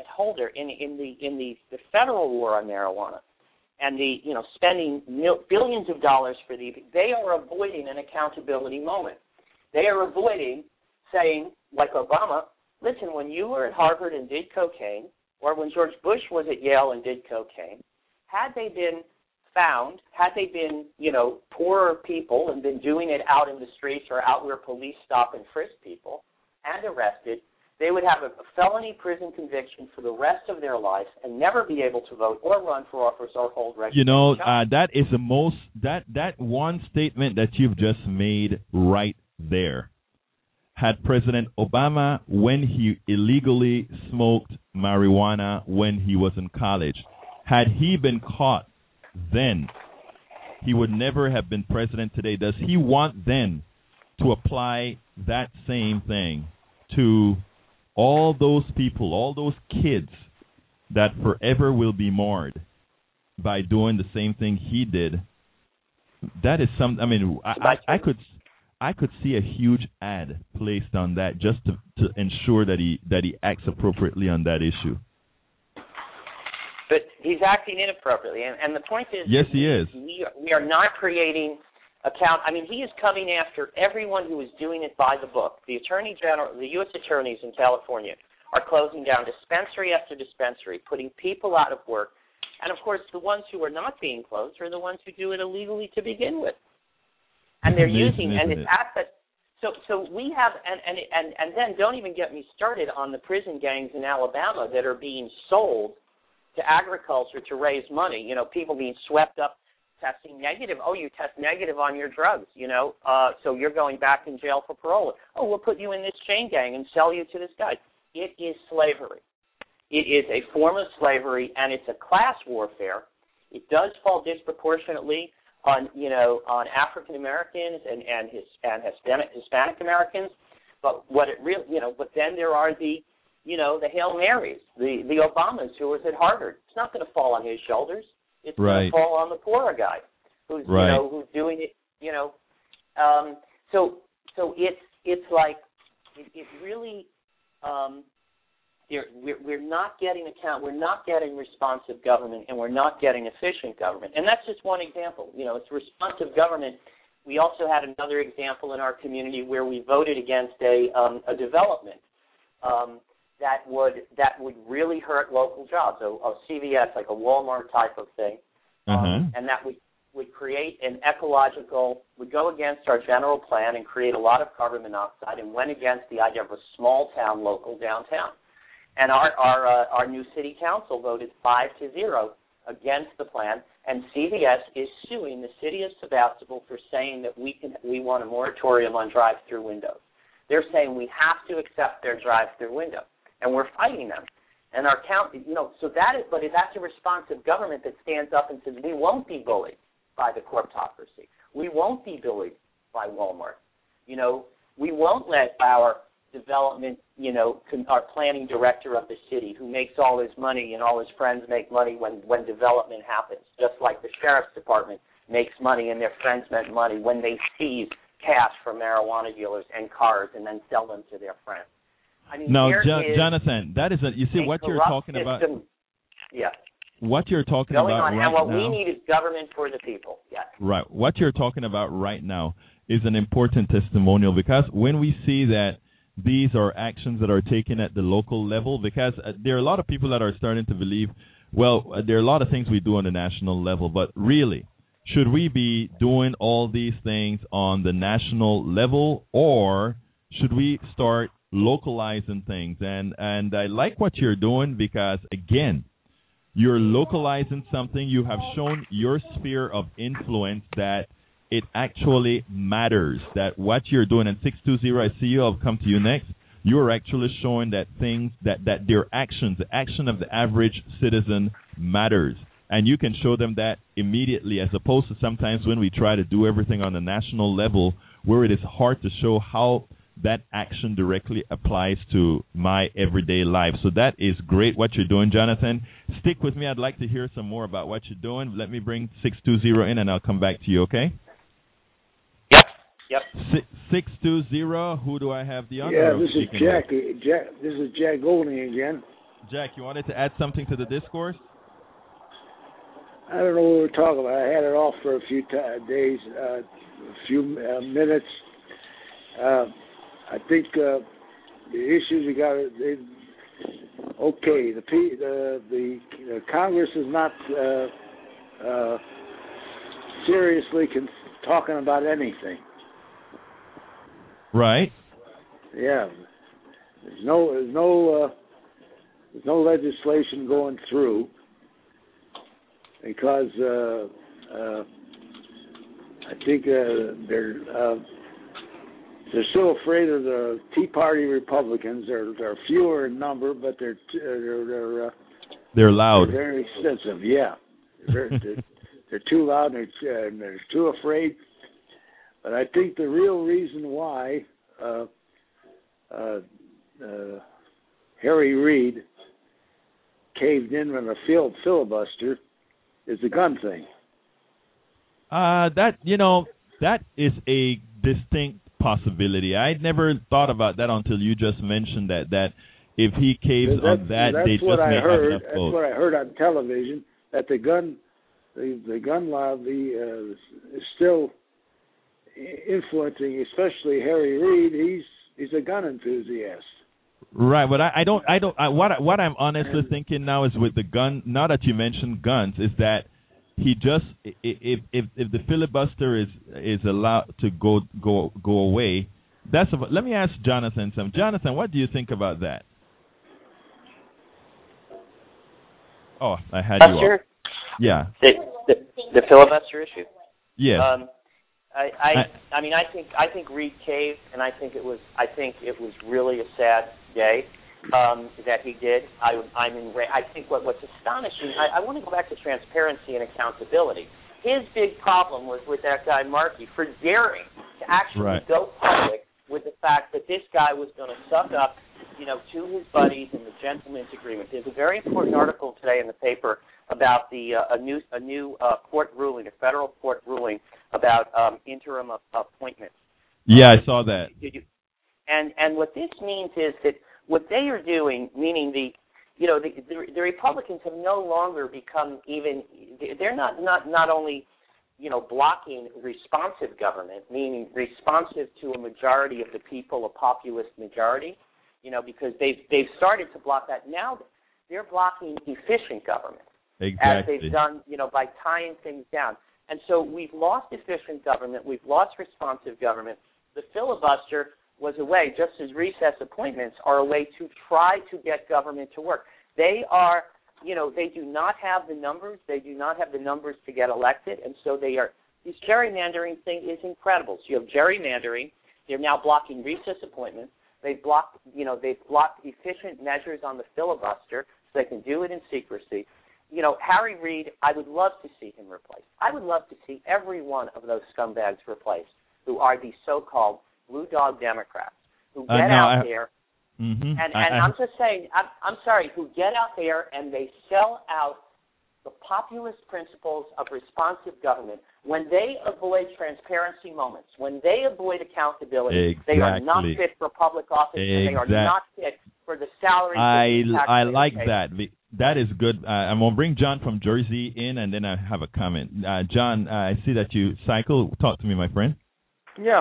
the federal war on marijuana and the spending billions of dollars for they are avoiding an accountability moment. They are avoiding saying, like Obama, listen, when you were at Harvard and did cocaine, or when George Bush was at Yale and did cocaine, had they been poorer people and been doing it out in the streets or out where police stop and frisk people and arrested, they would have a felony prison conviction for the rest of their life and never be able to vote or run for office or hold regular jobs. That is the most, that one statement that you've just made right there. Had President Obama, when he illegally smoked marijuana when he was in college, had he been caught then, he would never have been president today. Does he want then to apply that same thing to all those people, all those kids that forever will be marred by doing the same thing he did? That is something. I mean, I could see a huge ad placed on that just to ensure that he acts appropriately on that issue. But he's acting inappropriately, and the point is, yes, he is. We are not creating account. I mean, he is coming after everyone who is doing it by the book. The Attorney General, the U.S. attorneys in California are closing down dispensary after dispensary, putting people out of work, and of course, the ones who are not being closed are the ones who do it illegally to begin with. And they're using, and it's asset. So we have, and then don't even get me started on the prison gangs in Alabama that are being sold to agriculture to raise money. People being swept up, testing negative. Oh, you test negative on your drugs, so you're going back in jail for parole. Oh, we'll put you in this chain gang and sell you to this guy. It is slavery. It is a form of slavery, and it's a class warfare. It does fall disproportionately on African Americans and Hispanic Americans, but but then there are the Hail Marys, the Obamas who was at Harvard. It's not going to fall on his shoulders. It's going to fall on the poorer guy who's who's doing it. So it's like it really. We're not getting we're not getting responsive government, and we're not getting efficient government. And that's just one example. It's responsive government. We also had another example in our community where we voted against a development that would really hurt local jobs, a CVS, like a Walmart type of thing, and that would create an would go against our general plan and create a lot of carbon monoxide, and went against the idea of a small town, local downtown. And our new city council voted 5-0 against the plan, and CVS is suing the city of Sebastopol for saying that we want a moratorium on drive-through windows. They're saying we have to accept their drive-through window, and we're fighting them. And our county, so that's a responsive government that stands up and says we won't be bullied by the corporatocracy. We won't be bullied by Walmart. We won't let our development, our planning director of the city, who makes all his money and all his friends make money when development happens, just like the sheriff's department makes money and their friends make money when they seize cash from marijuana dealers and cars and then sell them to their friends. I mean, now, Jonathan, that is you see what you're talking about. Yeah. What you're talking about right now. And what we need is government for the people. Yeah. Right. What you're talking about right now is an important testimonial, because when we see that these are actions that are taken at the local level, because there are a lot of people that are starting to believe, well, there are a lot of things we do on the national level, but really, should we be doing all these things on the national level, or should we start localizing things? And I like what you're doing, because, again, you're localizing something. You have shown your sphere of influence that it actually matters, that what you're doing. And 620, I see you, I'll come to you next. You're actually showing that things, that their actions, the action of the average citizen matters. And you can show them that immediately, as opposed to sometimes when we try to do everything on the national level, where it is hard to show how that action directly applies to my everyday life. So that is great what you're doing, Jonathan. Stick with me. I'd like to hear some more about what you're doing. Let me bring 620 in, and I'll come back to you, okay? Yep. 620, who do I have the honor of this is Jack. This is Jack Golding again. Jack, you wanted to add something to the discourse? I don't know what we're talking about. I had it off for a few days, a few minutes. I think the issues you got. Okay, the Congress is not seriously talking about anything. Right. Yeah. There's no legislation going through because I think they're so afraid of the Tea Party Republicans. They're fewer in number, but they're loud. They're very extensive. Yeah, they're too loud and they're too afraid. But I think the real reason why Harry Reid caved in on a filibuster is the gun thing. That is a distinct possibility. I'd never thought about that until you just mentioned that if he caves on that, they just may have enough votes. That's what I heard on television, that the gun lobby is still influencing, especially Harry Reid. He's a gun enthusiast. Right, but what I'm honestly thinking now is with the gun. Now that you mentioned guns, is that he just if the filibuster is allowed to go away, let me ask Jonathan some. Jonathan, what do you think about that? Oh, I had you on. Yeah. The filibuster issue. Yes. I think Reid caved, and I think it was really a sad day that he did. I think what's astonishing. I want to go back to transparency and accountability. His big problem was with that guy Markey for daring to actually go public with the fact that this guy was going to suck up, to his buddies in the gentleman's agreement. There's a very important article today in the paper about a new court ruling, a federal court ruling about interim appointments. Yeah, I saw that. And what this means is that what they are doing, meaning the Republicans have no longer become even. They're not only blocking responsive government, meaning responsive to a majority of the people, a populist majority, because they've started to block that. Now they're blocking efficient government. Exactly. As they've done, by tying things down. And so we've lost efficient government. We've lost responsive government. The filibuster was a way, just as recess appointments are a way to try to get government to work. They are, they do not have the numbers. They do not have the numbers to get elected. And so this gerrymandering thing is incredible. So you have gerrymandering. They're now blocking recess appointments. They've blocked efficient measures on the filibuster so they can do it in secrecy. Harry Reid, I would love to see him replaced. I would love to see every one of those scumbags replaced who are the so-called blue dog Democrats who get out there. Mm-hmm. I'm just saying, I'm sorry, who get out there and they sell out the populist principles of responsive government. When they avoid transparency moments, when they avoid accountability, they are not fit for public office, and they are not fit for the salary. I like that. That is good. I'm going to bring John from Jersey in, and then I have a comment. John, I see that you cycle. Talk to me, my friend. Yeah,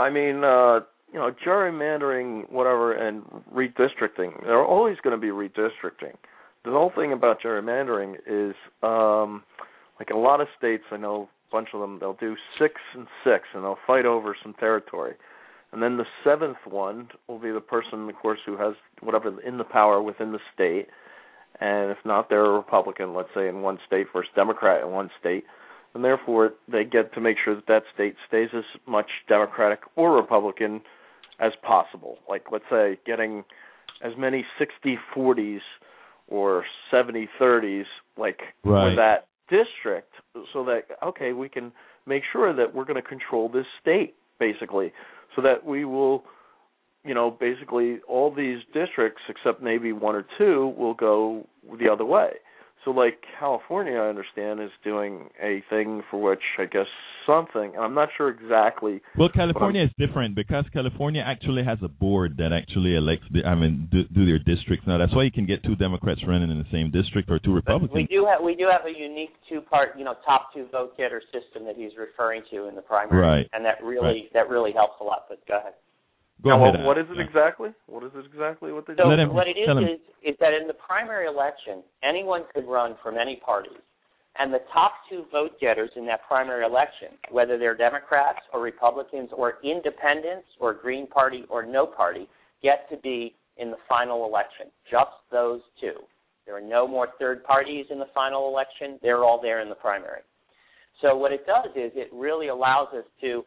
gerrymandering, whatever, and redistricting. There are always going to be redistricting. The whole thing about gerrymandering is, like in a lot of states, I know a bunch of them, they'll do 6 and 6, and they'll fight over some territory. And then the 7th one will be the person, of course, who has whatever in the power within the state. And if not, they're a Republican, let's say, in one state versus Democrat in one state. And therefore, they get to make sure that state stays as much Democratic or Republican as possible. Like, let's say, getting as many 60-40s or 70-30s, like, for that district, so that, okay, we can make sure that we're going to control this state, basically, so that we will basically all these districts, except maybe one or two, will go the other way. So, like California, I understand, is doing a thing for which I guess something, and I'm not sure exactly. Well, California is different because California actually has a board that actually elects, do their districts. Now, that's why you can get two Democrats running in the same district or two Republicans. But we do have a unique two-part, top two vote getter system that he's referring to in the primary, right? And that really helps a lot. But go ahead. What is it exactly? What is it exactly? What they do? So what it is that in the primary election, anyone could run from any party, and the top two vote getters in that primary election, whether they're Democrats or Republicans or independents or Green Party or no party, get to be in the final election. Just those two. There are no more third parties in the final election. They're all there in the primary. So what it does is it really allows us to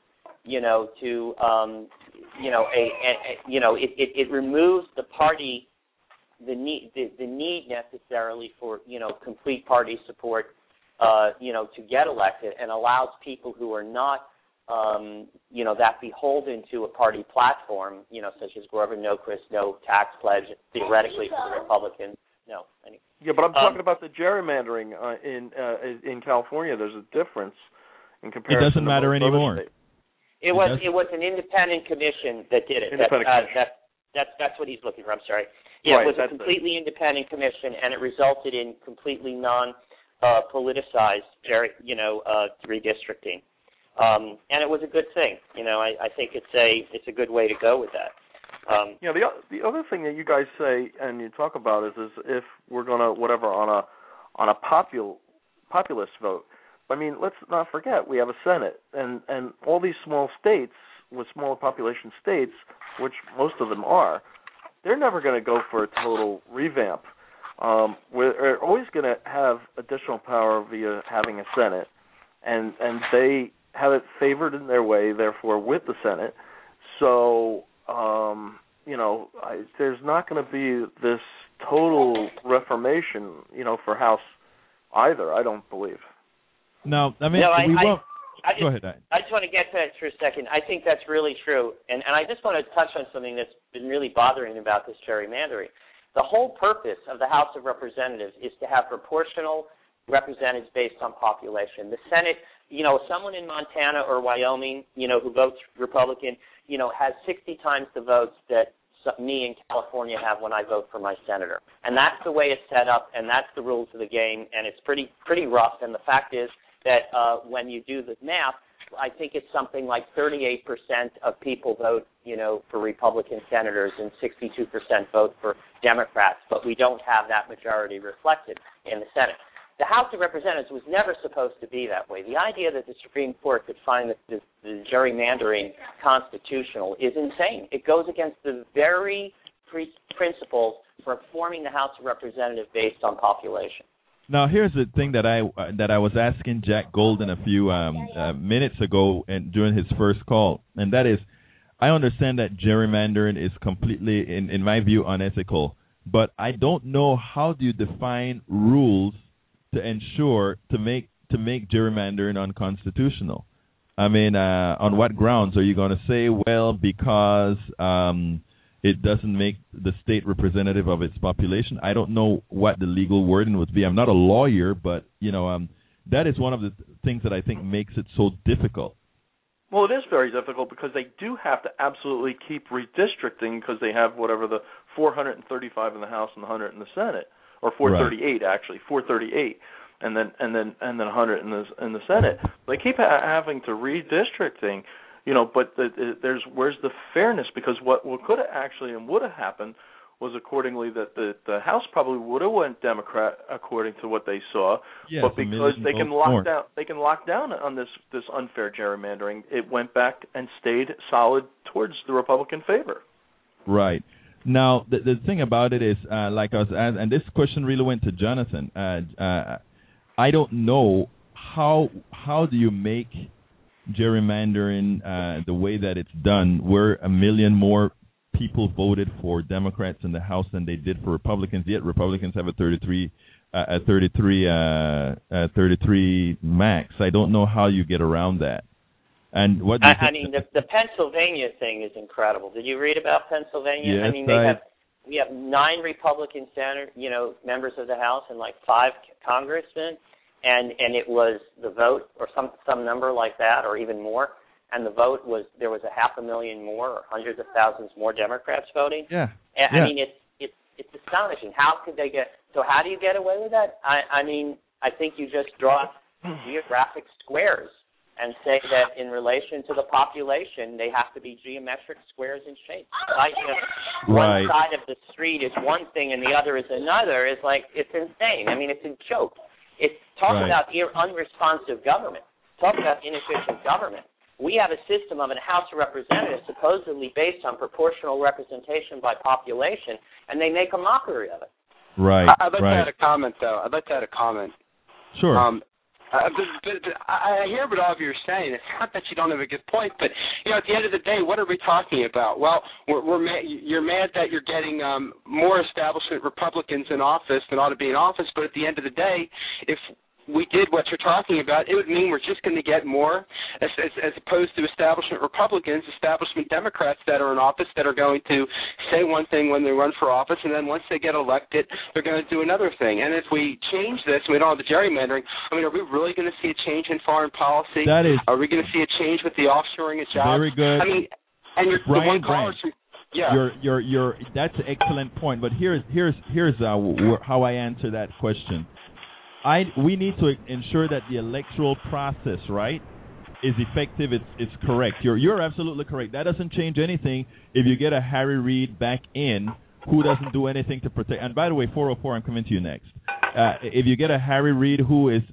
it removes the party, the need necessarily for, complete party support, to get elected, and allows people who are not, that beholden to a party platform, such as Grover Norquist, no tax pledge, theoretically for the Republicans. No. Yeah, but I'm talking about the gerrymandering in California. There's a difference in comparison. It doesn't matter anymore. It was an independent commission that did it. That's what he's looking for. I'm sorry. Yeah, right, it was a completely independent commission, and it resulted in completely non-politicized, redistricting. And it was a good thing. I think it's a good way to go with that. The other thing that you guys say and you talk about is if we're gonna on a populist vote. I mean, let's not forget we have a Senate, and all these small states with smaller population states, which most of them are, they're never going to go for a total revamp. We're always going to have additional power via having a Senate, and they have it favored in their way, therefore, with the Senate. So, there's not going to be this total reformation, for House either, I don't believe. No, I mean, go ahead. I just want to get to that for a second. I think that's really true. And I just want to touch on something that's been really bothering me about this gerrymandering. The whole purpose of the House of Representatives is to have proportional representatives based on population. The Senate, someone in Montana or Wyoming, who votes Republican, has 60 times the votes that me in California have when I vote for my senator. And that's the way it's set up, and that's the rules of the game, and it's pretty rough. And the fact is that when you do the math, I think it's something like 38% of people vote, for Republican senators and 62% vote for Democrats, but we don't have that majority reflected in the Senate. The House of Representatives was never supposed to be that way. The idea that the Supreme Court could find the gerrymandering constitutional is insane. It goes against the very principles for forming the House of Representatives based on population. Now, here's the thing that I was asking Jack Golden a few minutes ago and during his first call, and that is, I understand that gerrymandering is completely, in my view, unethical, but I don't know how do you define rules to ensure to make gerrymandering unconstitutional. I mean, on what grounds are you going to say? Well, because it doesn't make the state representative of its population. I don't know what the legal wording would be. I'm not a lawyer, but that is one of the things that I think makes it so difficult. Well, it is very difficult because they do have to absolutely keep redistricting because they have whatever the 435 in the House and the 100 in the Senate, or 438 right. Actually, 438, and then 100 in the Senate. They keep having to redistricting, but where's the fairness? Because what could have actually and would have happened was accordingly that the House probably would have went Democrat according to what they saw, but because they can lock down on this unfair gerrymandering, it went back and stayed solid towards the Republican favor. Right. Now the thing about it is, like I was asked, and this question really went to Jonathan. I don't know how do you make gerrymandering the way that it's done, where 1 million more people voted for Democrats in the House than they did for Republicans, yet Republicans have a 33 max. I don't know how you get around that. And what do you think? I mean, the Pennsylvania thing is incredible. Did you read about Pennsylvania? Yes, I mean, we have 9 Republican members of the House and like 5 congressmen, and it was the vote or some number like that or even more. And the vote was, there was 500,000 more or hundreds of thousands more Democrats voting. Yeah. I mean, it's astonishing. How could they get? So how do you get away with that? I mean, I think you just draw geographic squares and say that in relation to the population, they have to be geometric squares in shape. One side of the street is one thing and the other is another. It's like, it's insane. I mean, it's a joke. It's talk about unresponsive government. Talk about inefficient government. We have a system of a House of Representatives supposedly based on proportional representation by population, and they make a mockery of it. I'd like to add a comment, though. Sure. I hear what all of you are saying. It's not that you don't have a good point, but at the end of the day, what are we talking about? Well, you're mad that you're getting more establishment Republicans in office than ought to be in office, but at the end of the day, if we did what you're talking about, it would mean we're just going to get more, as opposed to establishment Republicans, establishment Democrats that are in office that are going to say one thing when they run for office, and then once they get elected, they're going to do another thing. And if we change this, and we don't have the gerrymandering, I mean, are we really going to see a change in foreign policy? Are we going to see a change with the offshoring of jobs? Very good. I mean, and the one caller. Yeah. That's an excellent point. But here's how I answer that question. We need to ensure that the electoral process, is effective. It's correct. You're absolutely correct. That doesn't change anything if you get a Harry Reid back in who doesn't do anything to protect. And by the way, 404, I'm coming to you next. If you get a Harry Reid who is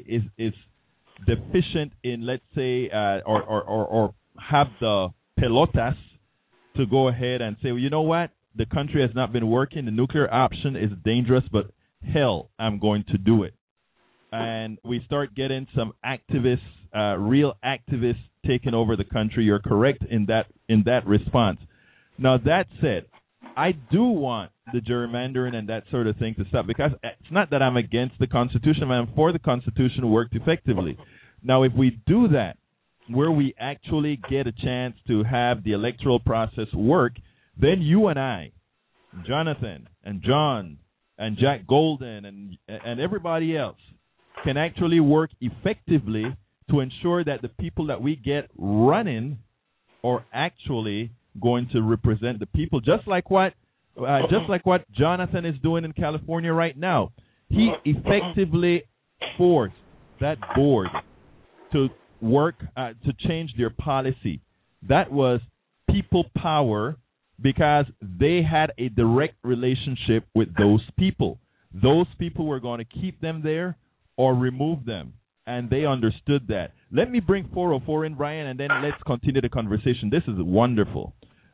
deficient in, let's say, or have the pelotas to go ahead and say, well, you know what, the country has not been working. The nuclear option is dangerous, but hell, I'm going to do it. And we start getting some activists, real activists, taking over the country. You're correct in that response. Now, that said, I do want the gerrymandering and that sort of thing to stop, because it's not that I'm against the Constitution. I'm for the Constitution to work effectively. Now, if we do that, where we actually get a chance to have the electoral process work, then you and I, Jonathan and John and Jack Golden and everybody else can actually work effectively to ensure that the people that we get running are actually going to represent the people, just like what Jonathan is doing in California right now. He effectively forced that board to work to change their policy. That was people power, because they had a direct relationship with those people. Those people were going to keep them there or remove them, and they understood that. Let me bring 404 in, Brian, and then let's continue the conversation. This is wonderful.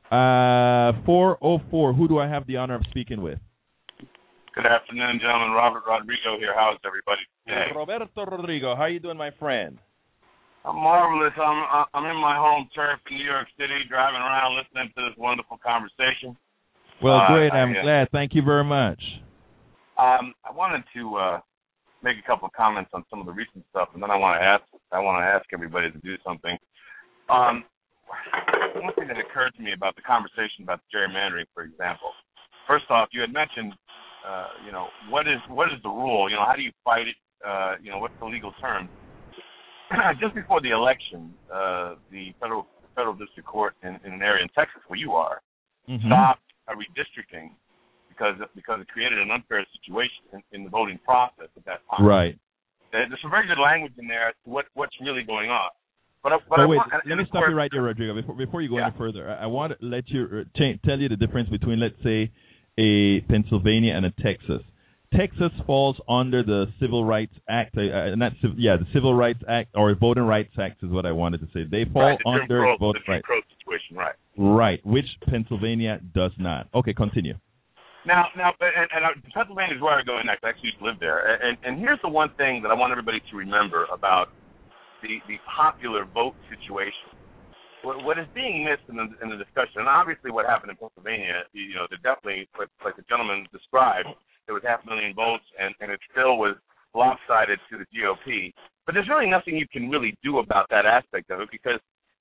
404, who do I have the honor of speaking with? Good afternoon, gentlemen. Robert Rodrigo here. How's everybody today? Roberto Rodrigo, how are you doing, my friend? I'm marvelous. I'm in my home turf in New York City, driving around, listening to this wonderful conversation. Well, great. I'm glad. Thank you very much. I wanted to make a couple of comments on some of the recent stuff, and then I want to ask everybody to do something. One thing that occurred to me about the conversation about the gerrymandering, for example. First off, you had mentioned, what is the rule? How do you fight it? What's the legal term? Just before the election, the federal district court in an area in Texas where you are stopped a redistricting because it created an unfair situation in the voting process at that time. Right. There's some very good language in there as to what's really going on. But wait, let me stop you right there, Rodrigo. Before you go any further, I want to let you tell you the difference between, let's say, a Pennsylvania and a Texas. Texas falls under the Civil Rights Act, the Civil Rights Act, or Voting Rights Act is what I wanted to say. They fall under voting rights. Situation, right. Right, which Pennsylvania does not. Okay, continue. Now, Pennsylvania is where I go next. I actually used to live there. And here's the one thing that I want everybody to remember about the popular vote situation. What is being missed in the discussion, and obviously what happened in Pennsylvania, there definitely, like the gentleman described, there was 500,000 votes, and it still was lopsided to the GOP. But there's really nothing you can really do about that aspect of it, because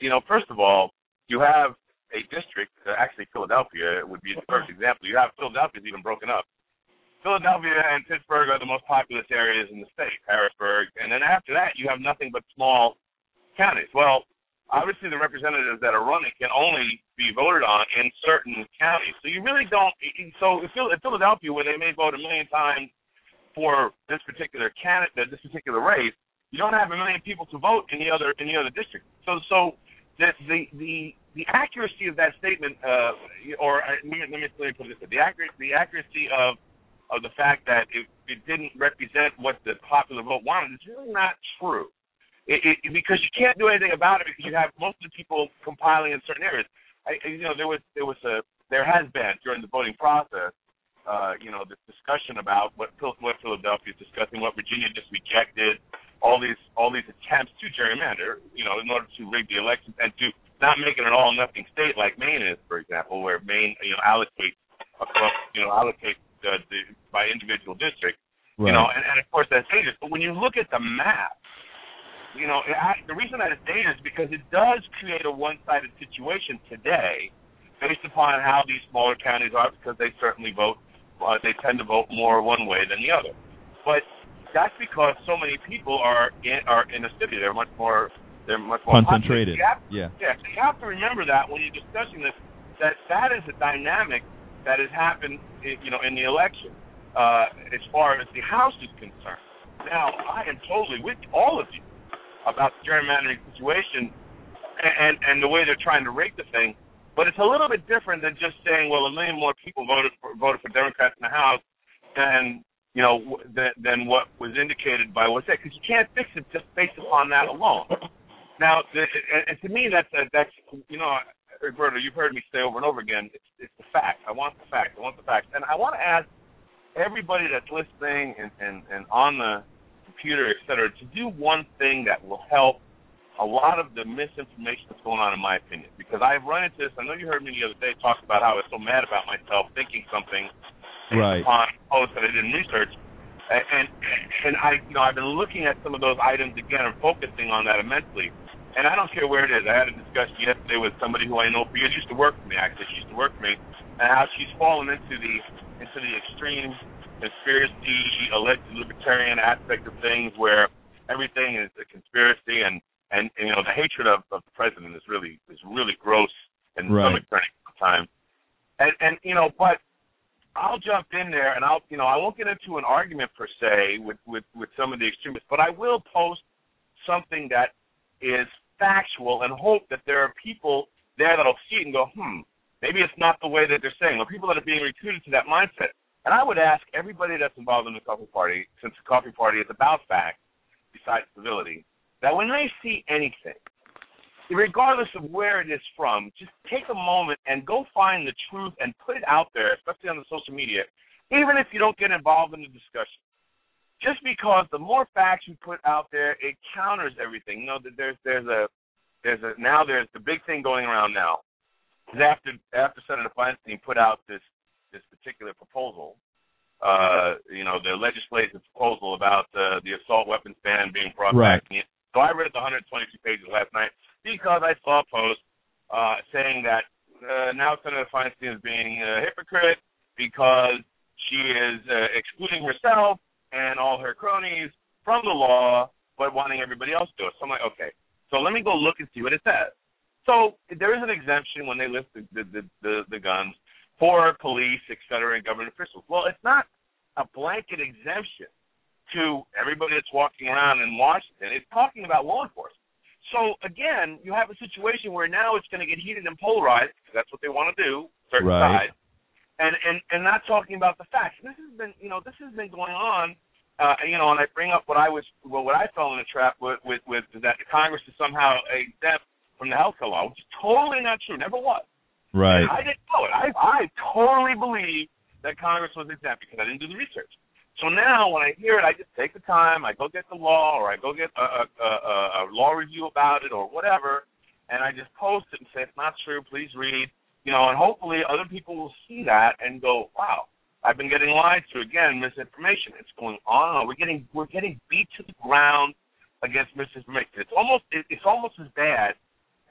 first of all, you have a district, actually Philadelphia would be the first example. You have Philadelphia's even broken up. Philadelphia and Pittsburgh are the most populous areas in the state, Harrisburg, and then after that you have nothing but small counties. Well, obviously the representatives that are running can only be voted on in certain counties. So you really don't – so in Philadelphia, where they may vote 1 million times for this particular candidate, this particular race, you don't have 1 million people to vote in the other district. So the accuracy of that statement, let me put it this way: the accuracy of the fact that it didn't represent what the popular vote wanted is really not true. Because you can't do anything about it because you have most of the people compiling in certain areas. There has been during the voting process, this discussion about what Philadelphia is discussing, what Virginia just rejected, all these attempts to gerrymander, in order to rig the elections and to not make it an all-nothing state like Maine is, for example, where Maine, allocates across, by individual district, right. And of course that's dangerous. But when you look at the map, the reason that it's dangerous is because it does create a one-sided situation today based upon how these smaller counties are, because they certainly vote, they tend to vote more one way than the other. But that's because so many people are in a city. They're much more concentrated. So you have to remember that when you're discussing this, that is a dynamic that has happened, in the election, as far as the House is concerned. Now, I am totally with all of you about the gerrymandering situation and the way they're trying to rig the thing, but it's a little bit different than just saying, well, 1 million more people voted for Democrats in the House than what was indicated by what's that, because you can't fix it just based upon that alone. Now, and to me, that's Roberto, you've heard me say over and over again, it's the fact. I want the facts. And I want to ask everybody that's listening and on the computer, et cetera, to do one thing that will help a lot of the misinformation that's going on, in my opinion. Because I've run into this. I know you heard me the other day talk about how I was so mad about myself thinking something right. upon a post that I didn't research. And I've been looking at some of those items again and focusing on that immensely. And I don't care where it is. I had a discussion yesterday with somebody who I know for years, used to work for me, actually. She used to work for me, and how she's fallen into the extreme conspiracy, alleged libertarian aspect of things, where everything is a conspiracy, and the hatred of the president is really gross and stomach-turning sometimes. And but I'll jump in there, and I won't get into an argument per se with some of the extremists, but I will post something that is factual and hope that there are people there that'll see it and go, maybe it's not the way that they're saying, or people that are being recruited to that mindset. And I would ask everybody that's involved in the Coffee Party, since the Coffee Party is about facts besides civility, that when they see anything, regardless of where it is from, just take a moment and go find the truth and put it out there, especially on the social media, even if you don't get involved in the discussion. Just because the more facts you put out there, it counters everything. There's the big thing going around now. After Senator Feinstein put out this particular proposal, the legislative proposal about the assault weapons ban being brought back. So I read the 122 pages last night because I saw a post saying that now Senator Feinstein is being a hypocrite because she is excluding herself and all her cronies from the law, but wanting everybody else to do it. So I'm like, okay. So let me go look and see what it says. So there is an exemption when they list the guns for police, et cetera, and government officials. Well, it's not a blanket exemption to everybody that's walking around in Washington. It's talking about law enforcement. So, again, you have a situation where now it's going to get heated and polarized, because that's what they want to do, certain sides. And not talking about the facts. This has been going on, and I bring up what I fell in the trap with that Congress is somehow exempt from the health care law, which is totally not true. Never was. Right. And I didn't know it. I totally believe that Congress was exempt because I didn't do the research. So now when I hear it, I just take the time, I go get the law, or I go get a law review about it or whatever, and I just post it and say it's not true, please read. And hopefully other people will see that and go, wow, I've been getting lied to. Again, misinformation. It's going on. We're getting beat to the ground against misinformation. It's almost as bad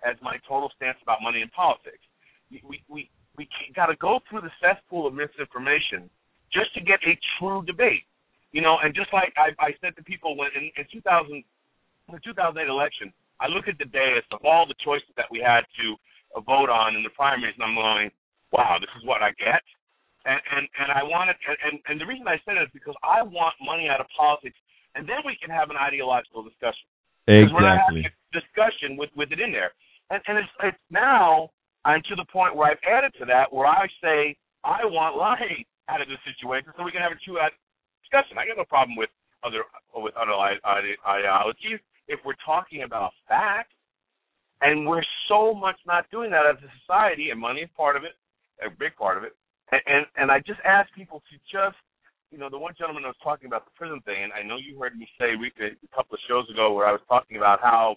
as my total stance about money in politics. We got to go through the cesspool of misinformation just to get a true debate. And just like I said to people when in the 2008 election, I look at the dais of all the choices that we had to vote on in the primaries, and I'm going, wow, this is what I get. And I wanted, and the reason I said it is because I want money out of politics, and then we can have an ideological discussion. Exactly. Because we're not having a discussion with it in there. And it's now I'm to the point where I've added to that where I say I want lying out of this situation so we can have a true discussion. I got no problem with other ideologies if we're talking about facts. And we're so much not doing that as a society, and money is part of it, a big part of it. And I just ask people to just, the one gentleman that was talking about the prison thing, and I know you heard me say a couple of shows ago where I was talking about how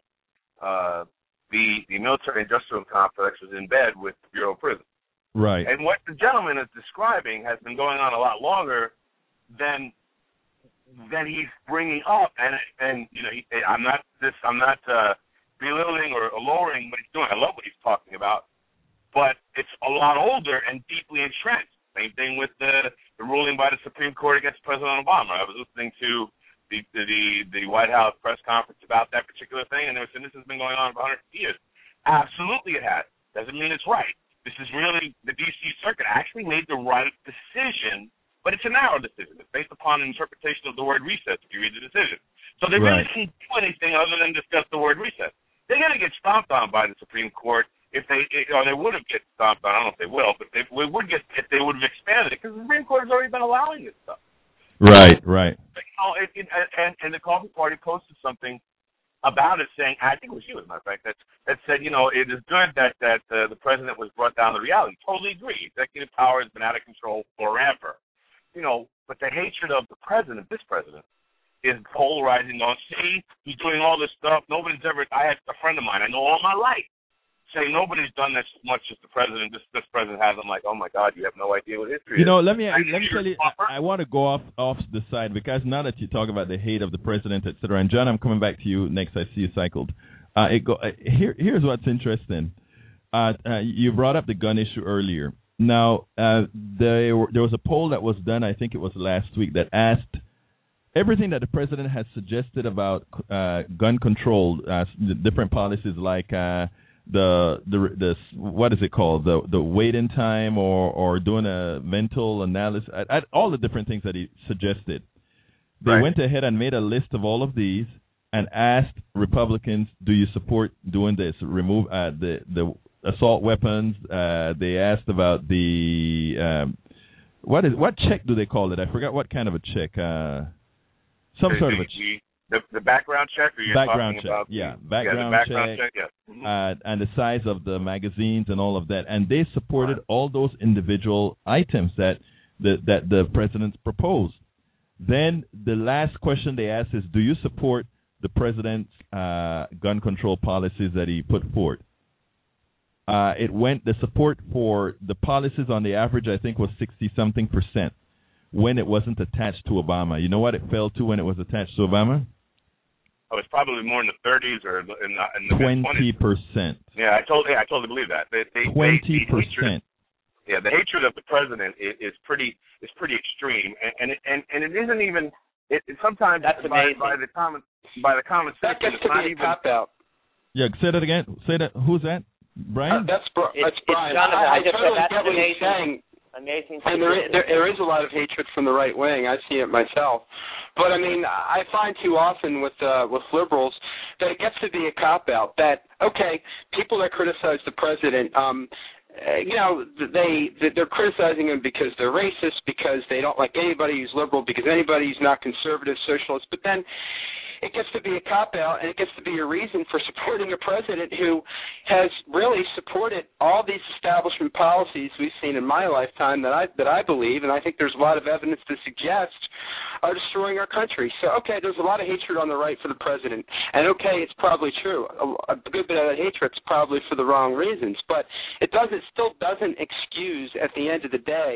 the military-industrial complex was in bed with the Bureau of Prisons. Right. And what the gentleman is describing has been going on a lot longer than he's bringing up. And I'm not belittling or lowering what he's doing. I love what he's talking about. But it's a lot older and deeply entrenched. Same thing with the ruling by the Supreme Court against President Obama. I was listening to the White House press conference about that particular thing, and they were saying this has been going on for 100 years. Absolutely it has. Doesn't mean it's right. This is really, the D.C. Circuit actually made the right decision, but it's a narrow decision. It's based upon an interpretation of the word recess if you read the decision. So they really can't do anything other than discuss the word recess. They're going to get stomped on by the Supreme Court they would have get stomped on. I don't know if they will, but if they would have expanded it because the Supreme Court has already been allowing this stuff. Right. And the Coffee Party posted something about it saying, I think it was you, as a matter of fact, that said, it is good that the president was brought down to reality. Totally agree. Executive power has been out of control forever. But the hatred of this president, is polarizing on, see, he's doing all this stuff. I had a friend of mine I know all my life say nobody's done this much as the president. This president has. I'm like, oh my God, you have no idea what history is. Let me tell you. I want to go off the side because now that you talk about the hate of the president, etc. And John, I'm coming back to you next. I see you cycled. Here's what's interesting. You brought up the gun issue earlier. Now there was a poll that was done. I think it was last week that asked everything that the president has suggested about gun control, different policies like. The what is it called, the waiting time or doing a mental analysis, all the different things that he suggested. They went ahead and made a list of all of these and asked Republicans, do you support doing this? Remove the assault weapons. They asked about the what check do they call it? I forgot what kind of a check. Some sort of a check. The background check, or you're background talking check, about background check, yeah. And the size of the magazines and all of that, and they supported all those individual items that the president proposed. Then the last question they asked is, do you support the president's gun control policies that he put forward? The support for the policies on the average, I think, was 60-something% when it wasn't attached to Obama. You know what it fell to when it was attached to Obama? Oh, it's probably more in the 30s or in the 20%. Yeah, I totally believe that. 20%. Yeah, the hatred of the president is pretty extreme, and it isn't even. It sometimes that's amazing. By the common sense, that gets to be a cop out. Yeah, say that again. Say that. Who's that? Brian? That's Brian. I totally get what he's saying. Amazing. And there is a lot of hatred from the right wing. I see it myself. But I mean, I find too often with liberals that it gets to be a cop out. That people that criticize the president, they're criticizing him because they're racist, because they don't like anybody who's liberal, because anybody who's not conservative, socialist. But then it gets to be a cop-out, and it gets to be a reason for supporting a president who has really supported all these establishment policies we've seen in my lifetime that I believe, and I think there's a lot of evidence to suggest are destroying our country. So, there's a lot of hatred on the right for the president, and it's probably true. A good bit of that hatred's probably for the wrong reasons, but it still doesn't excuse, at the end of the day,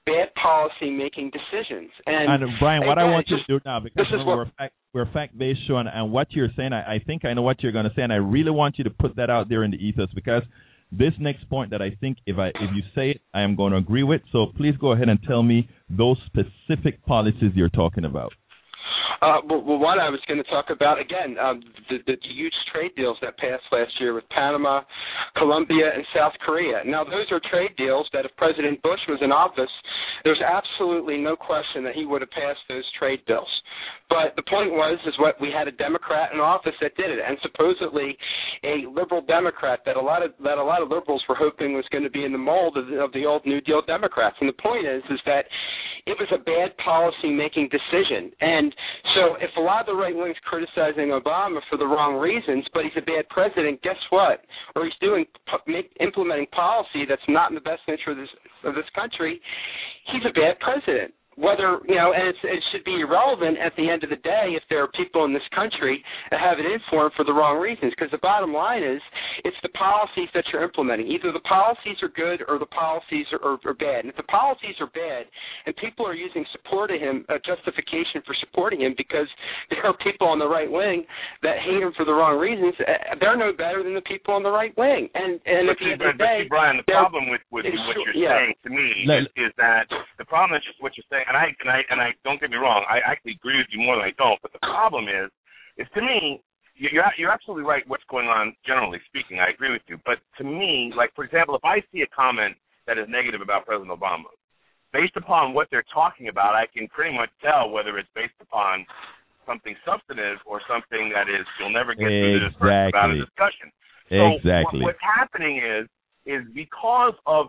bad policy-making decisions. And Brian, what I want you to do now, because we're a fact-based show, and what you're saying, I think I know what you're going to say, and I really want you to put that out there in the ethos, because this next point that I think if you say it, I am going to agree with. So please go ahead and tell me those specific policies you're talking about. Well, one I was going to talk about, again, the huge trade deals that passed last year with Panama, Colombia, and South Korea. Now, those are trade deals that if President Bush was in office, there's absolutely no question that he would have passed those trade bills. But the point is what we had a Democrat in office that did it, and supposedly a liberal Democrat that a lot of liberals were hoping was going to be in the mold of the old New Deal Democrats. And the point is that it was a bad policy-making decision. And so if a lot of the right wing's criticizing Obama for the wrong reasons, but he's a bad president, guess what? Or he's implementing policy that's not in the best interest of this country, he's a bad president. Whether, and it should be irrelevant at the end of the day if there are people in this country that have it in for him for the wrong reasons, because the bottom line is it's the policies that you're implementing. Either the policies are good or the policies are bad. And if the policies are bad and people are using justification for supporting him because there are people on the right wing that hate him for the wrong reasons, they're no better than the people on the right wing. And at the end of the day, Brian, the problem with what you're saying to me is that the problem is what you're saying. And I don't get me wrong, I actually agree with you more than I don't. But the problem is to me, you're absolutely right. What's going on, generally speaking, I agree with you. But to me, like for example, if I see a comment that is negative about President Obama, based upon what they're talking about, I can pretty much tell whether it's based upon something substantive or something that is you'll never get through this about a discussion. So what's happening is because of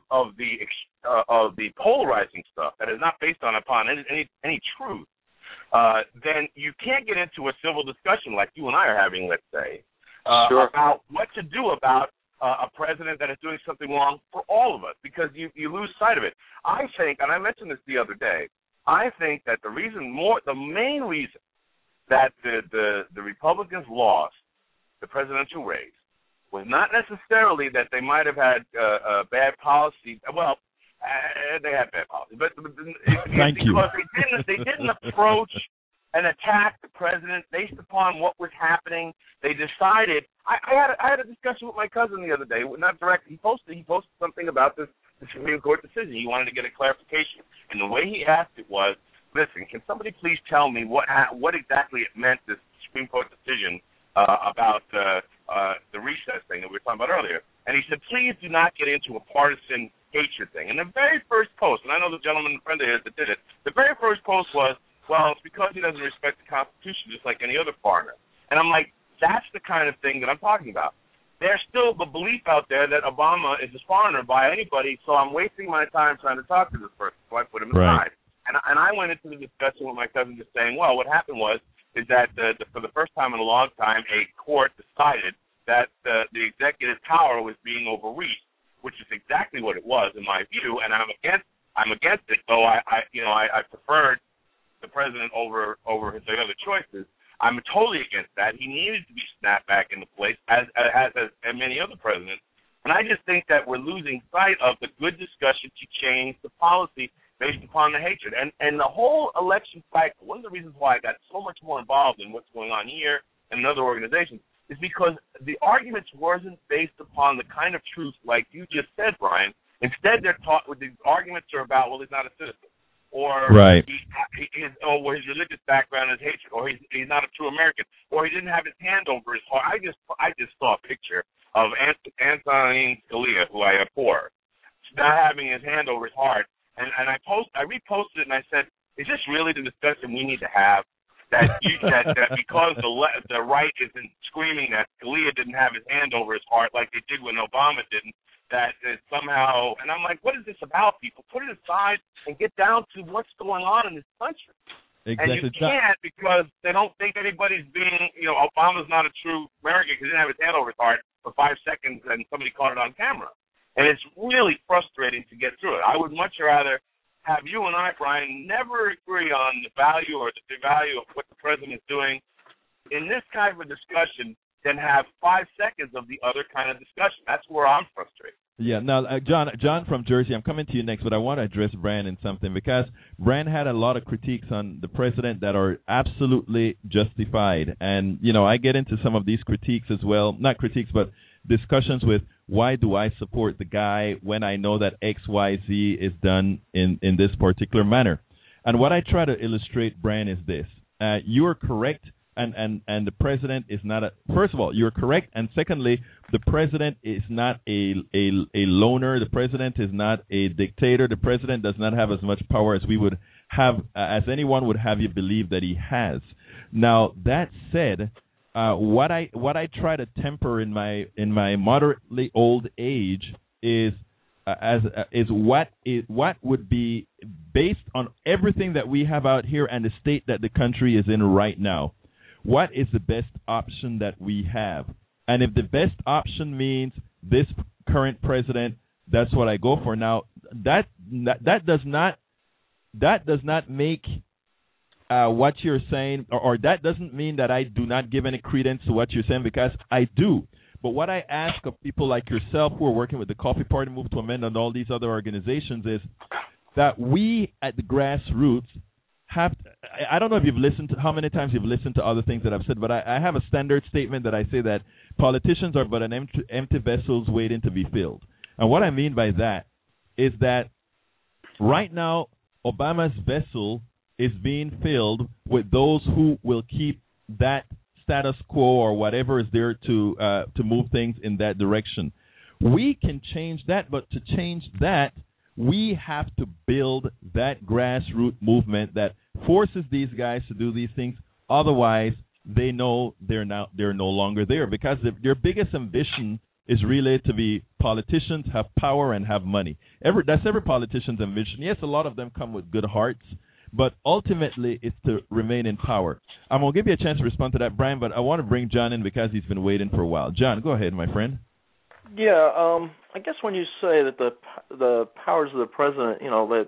the polarizing stuff that is not based upon any truth, then you can't get into a civil discussion like you and I are having, let's say, about what to do about a president that is doing something wrong for all of us, because you lose sight of it. I think, and I mentioned this the other day, I think that the main reason that the Republicans lost the presidential race was not necessarily that they might have had bad policy. Well, they had bad policy, but because they didn't approach and attack the president based upon what was happening. They decided. I had a discussion with my cousin the other day, not directly. He posted something about the Supreme Court decision. He wanted to get a clarification, and the way he asked it was, "Listen, can somebody please tell me what exactly it meant, this Supreme Court decision about the recess thing that we were talking about earlier?" And he said, "Please do not get into a partisan hatred thing." And the very first post, and I know the gentleman, a friend of his that did it, the very first post was, "Well, it's because he doesn't respect the Constitution just like any other foreigner." And I'm like, that's the kind of thing that I'm talking about. There's still the belief out there that Obama is a foreigner by anybody, so I'm wasting my time trying to talk to this person, so I put him aside. And I went into the discussion with my cousin just saying, well, what happened is that for the first time in a long time, a court decided that the executive power was being overreached, which is exactly what it was in my view, and I'm against it. Though I preferred the president over his other choices. I'm totally against that. He needed to be snapped back into place, as many other presidents. And I just think that we're losing sight of the good discussion to change the policy based upon the hatred. And the whole election cycle, one of the reasons why I got so much more involved in what's going on here and in other organizations is because the arguments wasn't based upon the kind of truth like you just said, Brian. Instead, the arguments are about, well, he's not a citizen, or his religious background is hatred, or he's not a true American, or he didn't have his hand over his heart. I just saw a picture of Antonin Scalia, who I abhor, not having his hand over his heart, and I reposted it and I said, is this really the discussion we need to have? That because the right isn't screaming that Scalia didn't have his hand over his heart like they did when Obama didn't, that somehow, and I'm like, what is this about, people? Put it aside and get down to what's going on in this country. Exactly. And you can't, because they don't think anybody's being, Obama's not a true American because he didn't have his hand over his heart for 5 seconds and somebody caught it on camera. And it's really frustrating to get through it. I would much rather have you and I, Brian, never agree on the value or the value of what the president is doing in this kind of a discussion than have 5 seconds of the other kind of discussion. That's where I'm frustrated. Yeah. Now, John from Jersey, I'm coming to you next, but I want to address Bran in something because Bran had a lot of critiques on the president that are absolutely justified, and I get into some of these critiques as well. Not critiques, but discussions with why do I support the guy when I know that X, Y, Z is done in this particular manner. And what I try to illustrate, Bran, is this: you are correct. And the president is not first of all, you're correct, and secondly, the president is not a loner. The president is not a dictator. The president does not have as much power as we would have, as anyone would have you believe that he has. Now, that said, what I try to temper in my moderately old age is what would be based on everything that we have out here and the state that the country is in right now. What is the best option that we have? And if the best option means this current president, that's what I go for. Now, that does not make what you're saying, or that doesn't mean that I do not give any credence to what you're saying, because I do. But what I ask of people like yourself who are working with the Coffee Party, Move to Amend, and all these other organizations is that we at the grassroots I don't know if you've listened to how many times you've listened to other things that I've said, but I have a standard statement that I say that politicians are but an empty vessels waiting to be filled. And what I mean by that is that right now Obama's vessel is being filled with those who will keep that status quo or whatever is there to move things in that direction. We can change that, but to change that, we have to build that grassroots movement that forces these guys to do these things. Otherwise, they know they're no longer there, because their biggest ambition is really to be politicians, have power, and have money. That's every politician's ambition. Yes, a lot of them come with good hearts, but ultimately it's to remain in power. I'm going to give you a chance to respond to that, Brian, but I want to bring John in because he's been waiting for a while. John, go ahead, my friend. Yeah, I guess when you say that the powers of the president,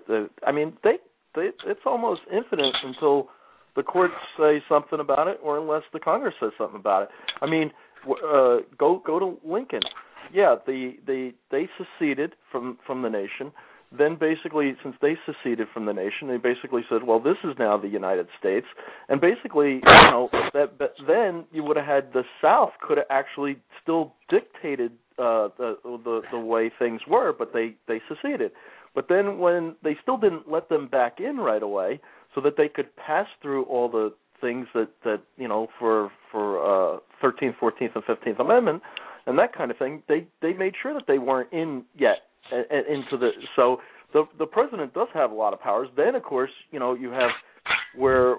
it's almost infinite until the courts say something about it, or unless the Congress says something about it. I mean, go to Lincoln. Yeah, they seceded from the nation. Then basically, since they seceded from the nation, they basically said, well, this is now the United States. And basically, then you would have had the South could have actually still dictated the way things were, but they seceded. But then when they still didn't let them back in right away, so that they could pass through all the things that for 13th, 14th, and 15th Amendment and that kind of thing, they made sure that they weren't in yet into the. So the president does have a lot of powers. Then of course you have where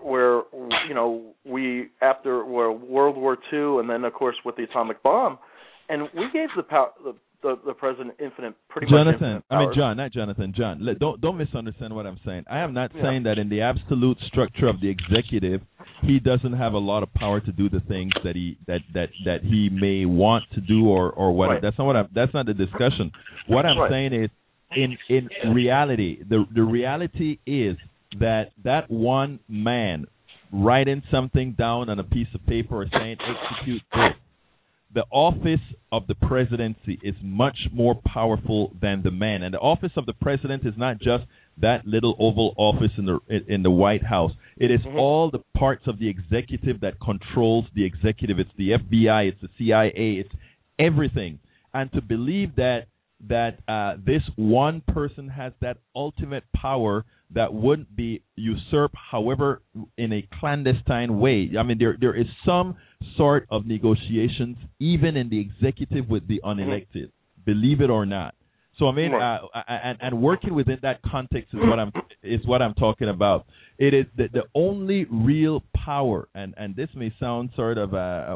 we after World War II, and then of course with the atomic bomb, and we gave the president pretty much infinite powers. John, don't misunderstand what I'm saying. I am not saying that in the absolute structure of the executive, he doesn't have a lot of power to do the things that he may want to do or what. Right. That's not the discussion. What I'm saying is, in reality, the reality is that one man writing something down on a piece of paper or saying execute this. The office of the presidency is much more powerful than the man, and the office of the president is not just that little Oval Office in the White House. It is all the parts of the executive that controls the executive. It's the FBI, it's the CIA, it's everything. And to believe that this one person has that ultimate power that wouldn't be usurped, however, in a clandestine way. I mean, there is some sort of negotiations, even in the executive with the unelected, believe it or not. So I mean, and working within that context is what I'm talking about. It is the only real power, and this may sound sort of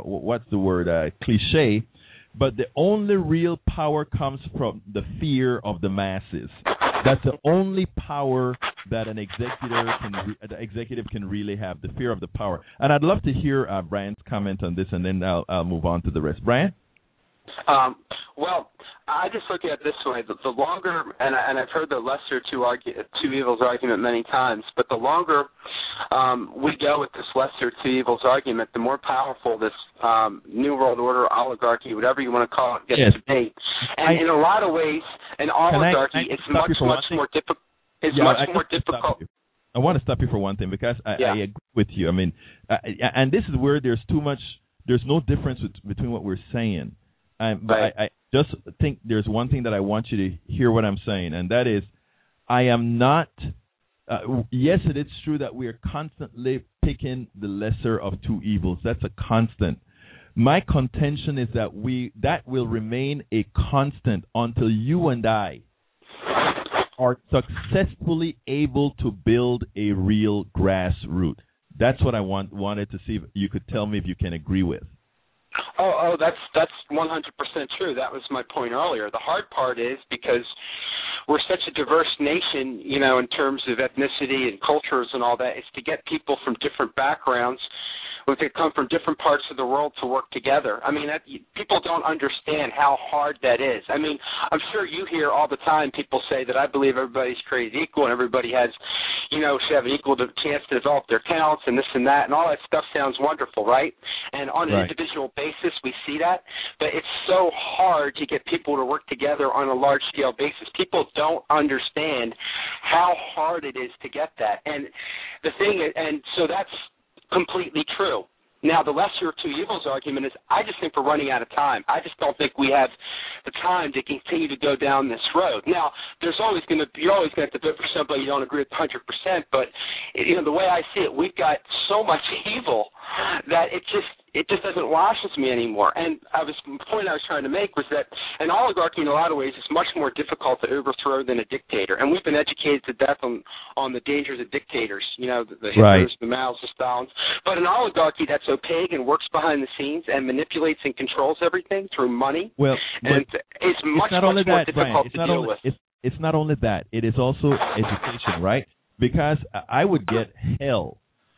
cliche, but the only real power comes from the fear of the masses. That's the only power that an executive can really have, the fear of the power. And I'd love to hear Brian's comment on this, and then I'll move on to the rest. Brian? Well, I just look at it this way: the longer, and I've heard the lesser two evils argument many times, but the longer we go with this lesser two evils argument, the more powerful this New World Order, oligarchy, whatever you want to call it, gets to be. And in a lot of ways, an oligarchy is much more difficult. It's much more difficult. I want to stop you for one thing, because I agree with you. I mean, and this is where there's no difference between what we're saying. But I just think there's one thing that I want you to hear what I'm saying, and that is, I am not. Yes, it is true that we are constantly picking the lesser of two evils. That's a constant. My contention is that that will remain a constant until you and I are successfully able to build a real grassroots. That's what I wanted to see if you could tell me if you can agree with. Oh, that's 100% true. That was my point earlier. The hard part is because we're such a diverse nation, in terms of ethnicity and cultures and all that, is to get people from different backgrounds who could come from different parts of the world to work together. I mean, people don't understand how hard that is. I mean, I'm sure you hear all the time people say that I believe everybody's created equal and everybody has, should have an equal chance to develop their talents and this and that, and all that stuff sounds wonderful, right? And on an individual basis, we see that, but it's so hard to get people to work together on a large-scale basis. People don't understand how hard it is to get that. And the thing is, and so that's completely true. Now, the lesser of two evils argument is, I just think we're running out of time. I just don't think we have the time to continue to go down this road. Now, you're always going to have to vote for somebody you don't agree with 100%, but the way I see it, we've got so much evil that it just doesn't wash with me anymore. And the point I was trying to make was that an oligarchy in a lot of ways is much more difficult to overthrow than a dictator. And we've been educated to death on the dangers of dictators, the Hitlers, the Maos, the Stalins. But an oligarchy that's opaque and works behind the scenes and manipulates and controls everything through money, and it's much more difficult to deal with. It's not only that. It is also education, right? Because I would get hell.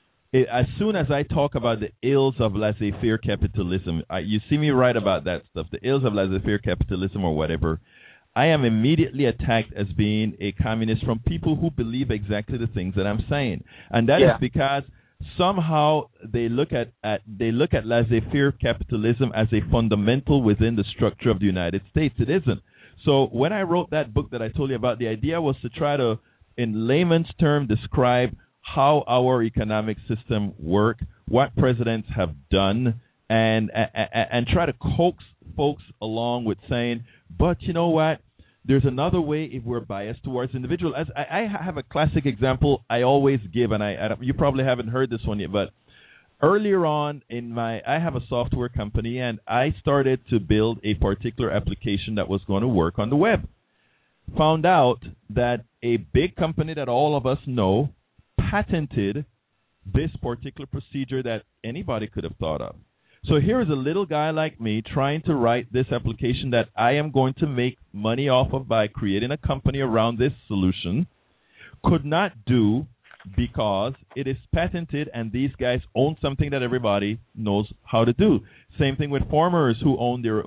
As soon as I talk about the ills of laissez-faire capitalism, you see me write about that stuff, the ills of laissez-faire capitalism or whatever, I am immediately attacked as being a communist from people who believe exactly the things that I'm saying. And that is because somehow they look at laissez-faire capitalism as a fundamental within the structure of the United States. It isn't. So when I wrote that book that I told you about, the idea was to try to, in layman's term, describe how our economic system works, what presidents have done, and try to coax folks along with saying, but you know what, there's another way if we're biased towards individual. As I have a classic example I always give, and you probably haven't heard this one yet, but earlier on I have a software company, and I started to build a particular application that was going to work on the web. Found out that a big company that all of us know patented this particular procedure that anybody could have thought of. So here is a little guy like me trying to write this application that I am going to make money off of by creating a company around this solution. Could not do because it is patented and these guys own something that everybody knows how to do. Same thing with farmers who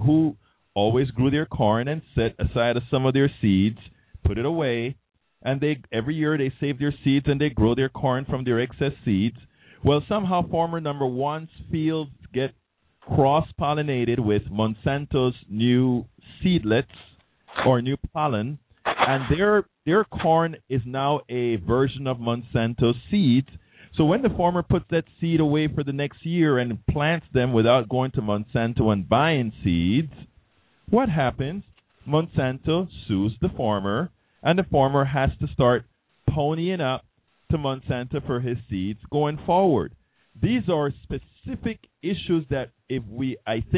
always grew their corn and set aside some of their seeds, put it away, and every year they save their seeds and they grow their corn from their excess seeds. Well, somehow farmer number one's fields get cross-pollinated with Monsanto's new seedlets or new pollen, and their corn is now a version of Monsanto's seeds. So when the farmer puts that seed away for the next year and plants them without going to Monsanto and buying seeds, what happens? Monsanto sues the farmer, and the farmer has to start ponying up to Monsanto for his seeds going forward. These are specific issues that if we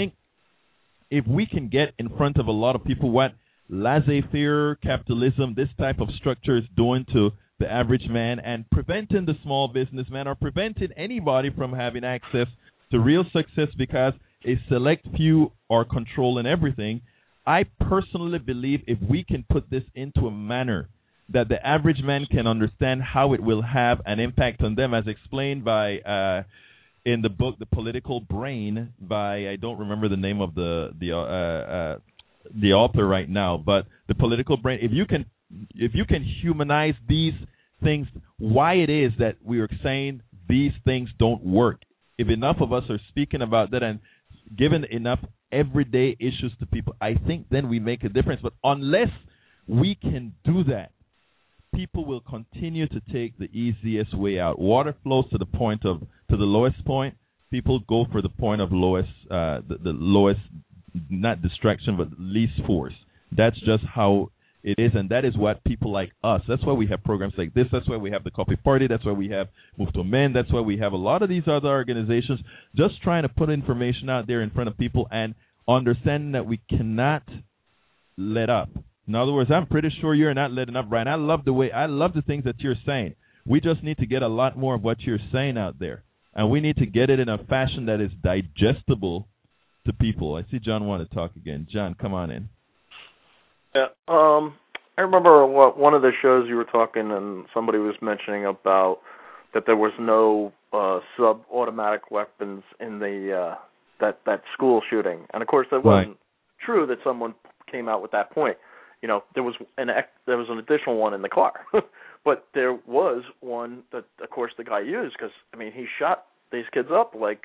can get in front of a lot of people what laissez-faire capitalism, this type of structure is doing to the average man and preventing the small businessman or preventing anybody from having access to real success because a select few are controlling everything, I personally believe if we can put this into a manner that the average man can understand how it will have an impact on them, as explained by in the book The Political Brain by, I don't remember the name of the the author right now, but the political brain. If you can humanize these things, why it is that we are saying these things don't work. If enough of us are speaking about that and giving enough everyday issues to people, I think then we make a difference. But unless we can do that, people will continue to take the easiest way out. Water flows to the lowest point. People go for the point of the lowest, not distraction, but least force. That's just how it is, and that is what people like us. That's why we have programs like this. That's why we have the Coffee Party. That's why we have Move to Men. That's why we have a lot of these other organizations just trying to put information out there in front of people and understanding that we cannot let up. In other words, I'm pretty sure you're not letting up, Brian. I love the things that you're saying. We just need to get a lot more of what you're saying out there. And we need to get it in a fashion that is digestible to people. I see John want to talk again. John, come on in. Yeah, I remember one of the shows you were talking, and somebody was mentioning about that there was no sub-automatic weapons in the that school shooting, and of course that wasn't true. That someone came out with that point. There was an additional one in the car. But there was one that, of course, the guy used because, he shot these kids up like,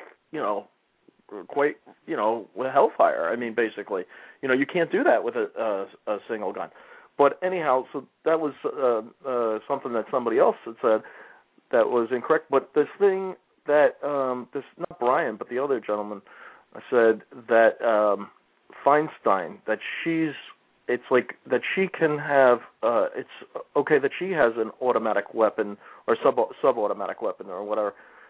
quite, with hellfire. Basically, you can't do that with a single gun. But anyhow, so that was something that somebody else had said that was incorrect. But this thing that, not Brian, but the other gentleman said that Feinstein, that it's like that she can have, it's okay that she has an automatic weapon or sub-automatic weapon or whatever.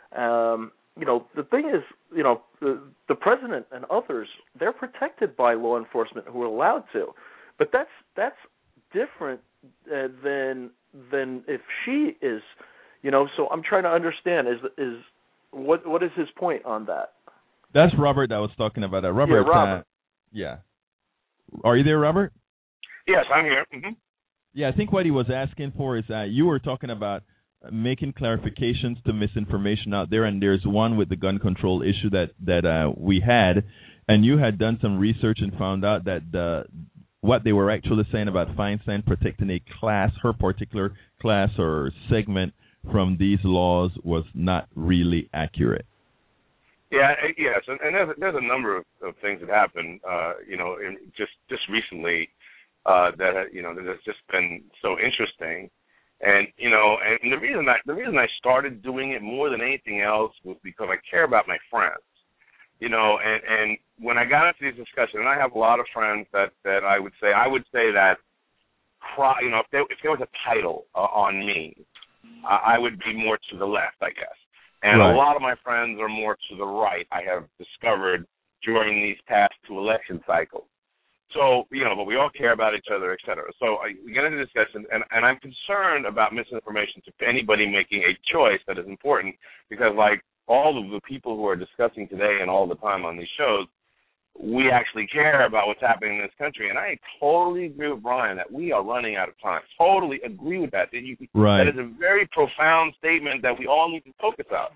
The thing is, the president and others, they're protected by law enforcement who are allowed to. But that's different than if she is, so I'm trying to understand is what is his point on that? That's Robert that was talking about that. Robert. Yeah, Robert. Yeah. Are you there, Robert? Yes, I'm here. Mm-hmm. Yeah, I think what he was asking for is you were talking about making clarifications to misinformation out there, and there's one with the gun control issue that we had, and you had done some research and found out that what they were actually saying about Feinstein protecting a class, her particular class or segment from these laws was not really accurate. Yeah, yes, and there's a number of things that happened, just recently that has just been so interesting, and and the reason I started doing it more than anything else was because I care about my friends, and when I got into these discussions, and I have a lot of friends that I would say that, if there was a title on me, I would be more to the left, I guess. And a lot of my friends are more to the right, I have discovered during these past two election cycles. So, but we all care about each other, et cetera. So we get into discussion, and I'm concerned about misinformation to anybody making a choice that is important, because like all of the people who are discussing today and all the time on these shows, we actually care about what's happening in this country. And I totally agree with Brian that we are running out of time. Totally agree with that. That is a very profound statement that we all need to focus on.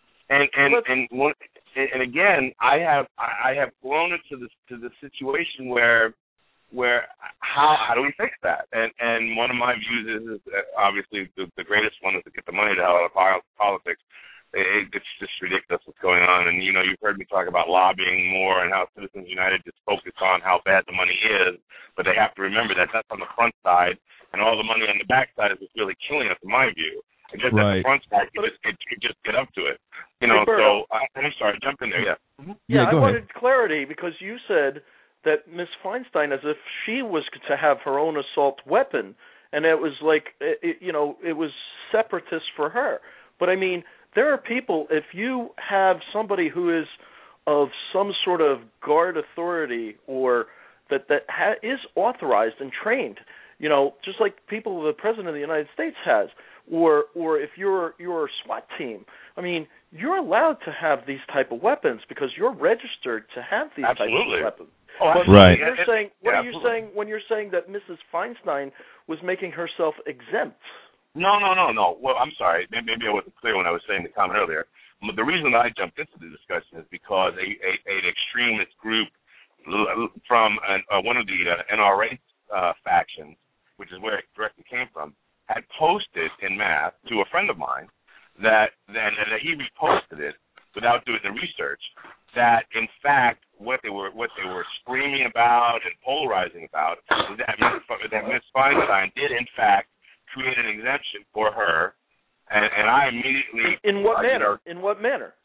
And again, I have grown into the situation where how do we fix that? And one of my views is that obviously the greatest one is to get the money the hell out of politics. It's just ridiculous what's going on. And, you've heard me talk about lobbying more and how Citizens United just focus on how bad the money is, but they have to remember that that's on the front side, and all the money on the back side is what's really killing us, in my view. And just at the front side, you just get up to it. So I'm sorry, jump in there, yeah. Mm-hmm. Yeah, I wanted clarity because you said that Ms. Feinstein, as if she was to have her own assault weapon, and it was like, it was separatist for her. But, there are people, if you have somebody who is of some sort of guard authority or that is authorized and trained, just like people the President of the United States has, or if you're a SWAT team, you're allowed to have these type of weapons because you're registered to have these type of weapons. Oh, but right. What are you saying when you're saying that Mrs. Feinstein was making herself exempt? No. Well, I'm sorry. Maybe I wasn't clear when I was saying the comment earlier. The reason that I jumped into the discussion is because an extremist group from one of the NRA factions, which is where it directly came from, had posted in mass to a friend of mine that he reposted it without doing the research, that in fact what they were screaming about and polarizing about was that Ms. Feinstein did in fact create an exemption for her, and I immediately in what manner? In what manner?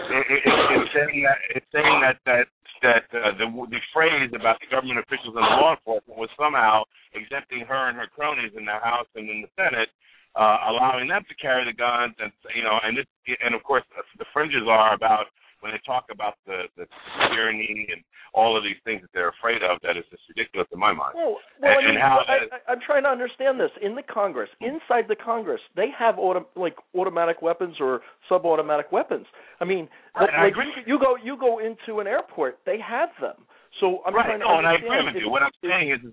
It's saying that the phrase about the government officials and the law enforcement was somehow exempting her and her cronies in the House and in the Senate, allowing them to carry the guns, and and of course the fringes are about when they talk about the tyranny and all of these things that they're afraid of. That is just ridiculous in my mind. I'm trying to understand this. In the Congress, inside the Congress, they have automatic weapons or sub-automatic weapons. I mean, I agree. You go into an airport, they have them. So I'm trying to understand. And I agree with you. What I'm saying is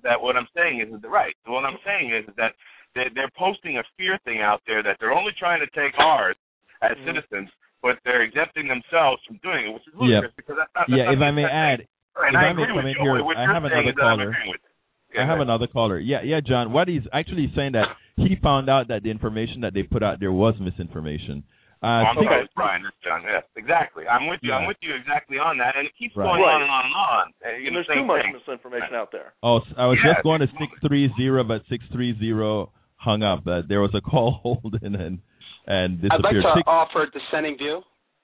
that they're posting a fear thing out there that they're only trying to take ours as citizens, but they're exempting themselves from doing it, which is ludicrous because that's not. If I may add, and I may come in here, I have another caller. I have another caller. Yeah, John. What he's actually saying that he found out that the information that they put out there was misinformation. I'm sorry, it's Brian. It's John. Yes, exactly. I'm with you. I'm with you exactly on that, and it keeps going on and on and on. There's too much misinformation out there. Oh, I was just going to 630, but 630 hung up. There was a call holding and disappeared. I'd like to offer a dissenting view.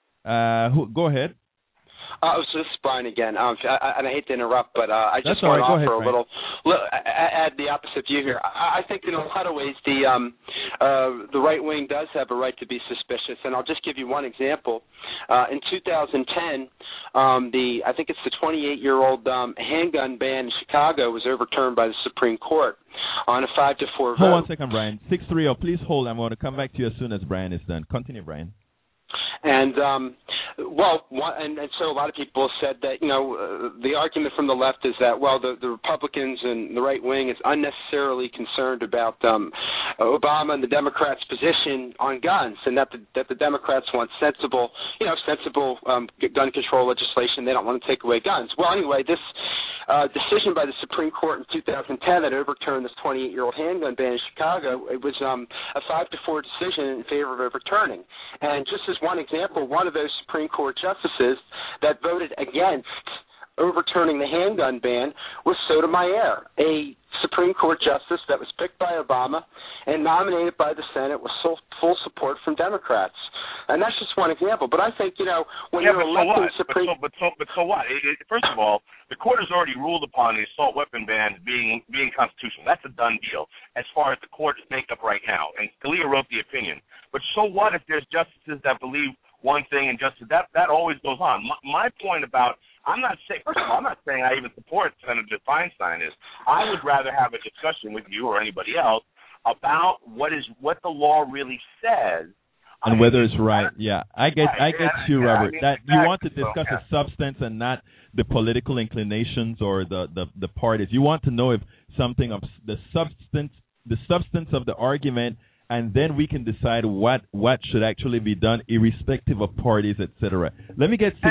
Go ahead. So this is Brian again, and I hate to interrupt, but I just want to offer a little add the opposite view here. I think in a lot of ways the right wing does have a right to be suspicious, and I'll just give you one example. In 2010, I think it's the 28-year-old handgun ban in Chicago was overturned by the Supreme Court on a 5-4 vote. Hold 1 second, Brian. 630. Please hold. I'm going to come back to you as soon as Brian is done. Continue, Brian. And so a lot of people have said that the argument from the left is that the Republicans and the right wing is unnecessarily concerned about Obama and the Democrats' position on guns, and that the Democrats want sensible gun control legislation. They don't want to take away guns. Well, anyway, this decision by the Supreme Court in 2010 that overturned this 28-year-old handgun ban in Chicago, it was a 5-4 decision in favor of overturning. And just as one example, one of those Supreme Court justices that voted against overturning the handgun ban was Sotomayor, a Supreme Court justice that was picked by Obama and nominated by the Senate with full support from Democrats. And that's just one example. But I think, when you're electing Supreme... But so what? First of all, the court has already ruled upon the assault weapon ban being constitutional. That's a done deal as far as the court's makeup right now. And Scalia wrote the opinion. But so what if there's justices that believe one thing and justice that always goes on. My point about I'm not saying I even support Senator Feinstein is. I would rather have a discussion with you or anybody else about what the law really says. And whether it's right. Yeah. I get you, Robert. That you want to discuss the substance and not the political inclinations or the parties. You want to know if something of the substance of the argument, and then we can decide what should actually be done irrespective of parties, etc. Let me get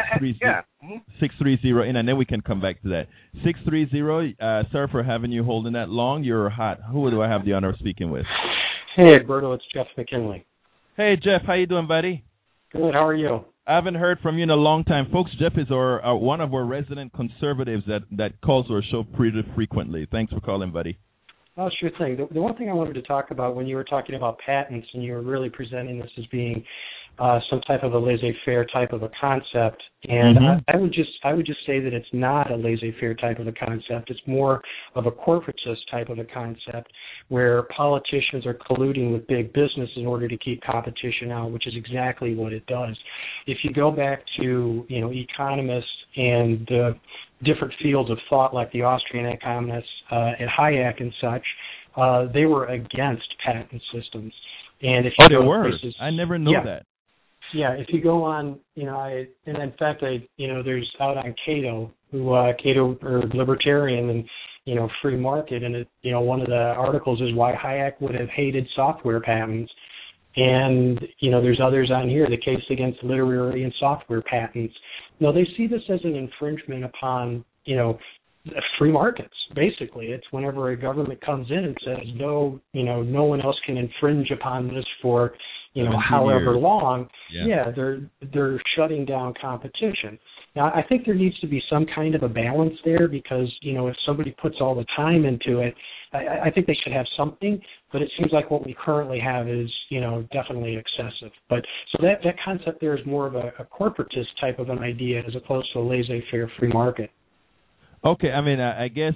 630 in, and then we can come back to that. 630, sorry for having you holding that long. You're hot. Who do I have the honor of speaking with? Hey, Alberto, it's Jeff McKinley. Hey, Jeff, how you doing, buddy? Good, how are you? I haven't heard from you in a long time. Folks, Jeff is one of our resident conservatives that calls our show pretty frequently. Thanks for calling, buddy. Oh, sure thing. The one thing I wanted to talk about when you were talking about patents and you were really presenting this as being some type of a laissez-faire type of a concept, and I would just say that it's not a laissez-faire type of a concept. It's more of a corporatist type of a concept where politicians are colluding with big business in order to keep competition out, which is exactly what it does. If you go back to economists and different fields of thought like the Austrian economists at Hayek and such, they were against patent systems. And if you they were. I never knew that. Yeah, if you go on, and in fact, there's out on Cato, Cato or libertarian and free market, and one of the articles is why Hayek would have hated software patents, and there's others on here, the case against literary and software patents. No, they see this as an infringement upon free markets, basically. It's whenever a government comes in and says, no one else can infringe upon this for, however long, they're shutting down competition. Now, I think there needs to be some kind of a balance there because, if somebody puts all the time into it, I think they should have something, but it seems like what we currently have is, definitely excessive. But so that concept there is more of a corporatist type of an idea as opposed to a laissez-faire free market. Okay, I mean, I guess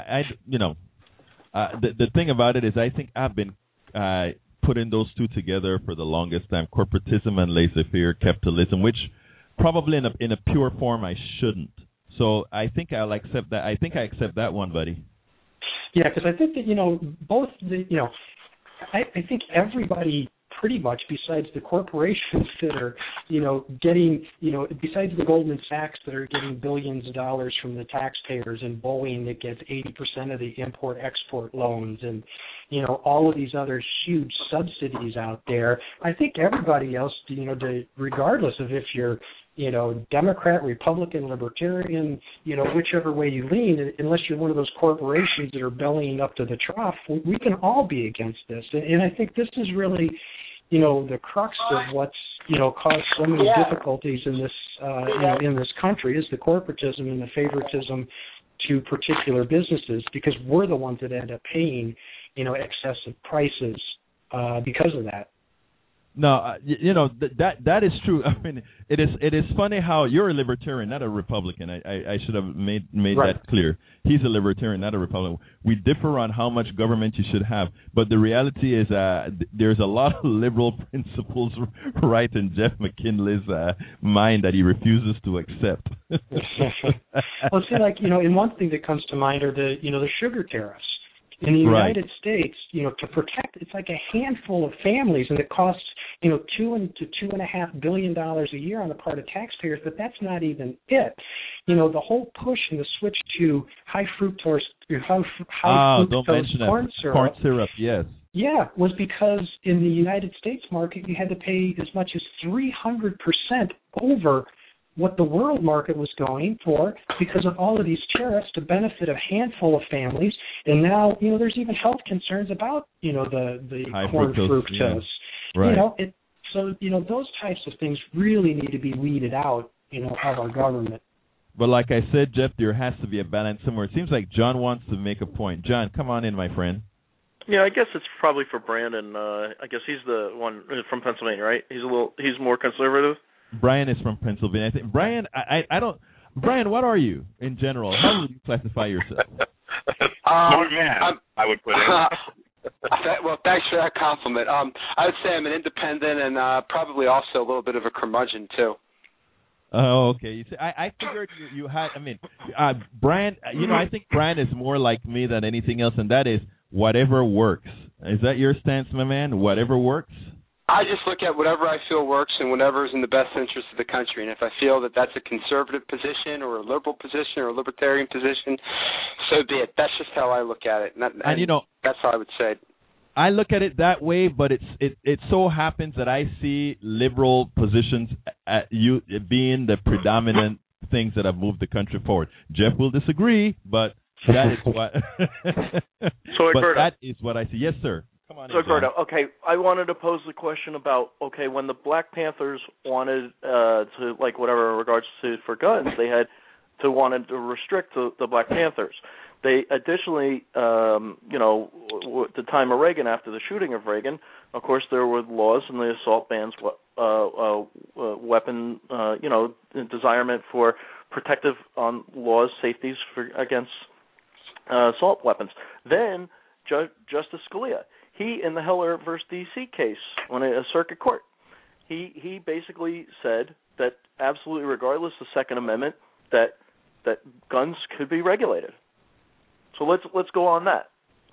the thing about it is, I think I've been putting those two together for the longest time: corporatism and laissez-faire capitalism, which probably in a pure form I shouldn't. So I think I'll accept that. I think I accept that one, buddy. Yeah, because I think that both I think everybody pretty much, besides the corporations that are, getting, besides the Goldman Sachs that are getting billions of dollars from the taxpayers, and Boeing that gets 80% of the import-export loans, and, all of these other huge subsidies out there, I think everybody else, regardless of if you're, Democrat, Republican, Libertarian, whichever way you lean, unless you're one of those corporations that are bellying up to the trough, we can all be against this. And I think this is really, the crux of what's, caused so many difficulties in this, in this country is the corporatism and the favoritism to particular businesses, because we're the ones that end up paying, excessive prices because of that. No, that is true. I mean, it is funny how you're a libertarian, not a Republican. I should have made right. That clear. He's a libertarian, not a Republican. We differ on how much government you should have, but the reality is there's a lot of liberal principles right in Jeff McKinley's mind that he refuses to accept. Well, see, and one thing that comes to mind are the sugar tariffs. In the United States, to protect, it's like a handful of families, and it costs, $2 to $2.5 billion a year on the part of taxpayers. But that's not even it. The whole push and the switch to high fructose corn syrup. Corn syrup, yes. Yeah, was because in the United States market, you had to pay as much as 300% over what the world market was going for because of all of these tariffs to benefit a handful of families. And now, there's even health concerns about, the high corn fructose. Yeah. Right. So those types of things really need to be weeded out, of our government. But like I said, Jeff, there has to be a balance somewhere. It seems like John wants to make a point. John, come on in, my friend. Yeah, I guess it's probably for Brandon. I guess he's the one from Pennsylvania, right? He's more conservative. Brian is from Pennsylvania. I think Brian, I don't. Brian, what are you in general? How would you classify yourself? Smart man, I would put in. Well, thanks for that compliment. I would say I'm an independent and probably also a little bit of a curmudgeon too. Oh, okay. You see, I figured you had. I mean, Brian. I think Brian is more like me than anything else, and that is whatever works. Is that your stance, my man? Whatever works. I just look at whatever I feel works and whatever is in the best interest of the country. And if I feel that that's a conservative position or a liberal position or a libertarian position, so be it. That's just how I look at it. And that's how I would say it. I look at it that way, but it so happens that I see liberal positions being the predominant things that have moved the country forward. Jeff will disagree, but that is what. That is what I see. Yes, sir. Come on. So, Gordo, okay, I wanted to pose the question about, when the Black Panthers wanted to, whatever in regards to for guns, they wanted to restrict the Black Panthers. They additionally, at the time of Reagan, after the shooting of Reagan, of course, there were laws and the assault bans, weapon, desirement for protective laws, safeties against assault weapons. Then Justice Scalia, he, in the Heller versus D.C. case on a circuit court, he basically said that absolutely regardless of the Second Amendment, that guns could be regulated. So let's go on that.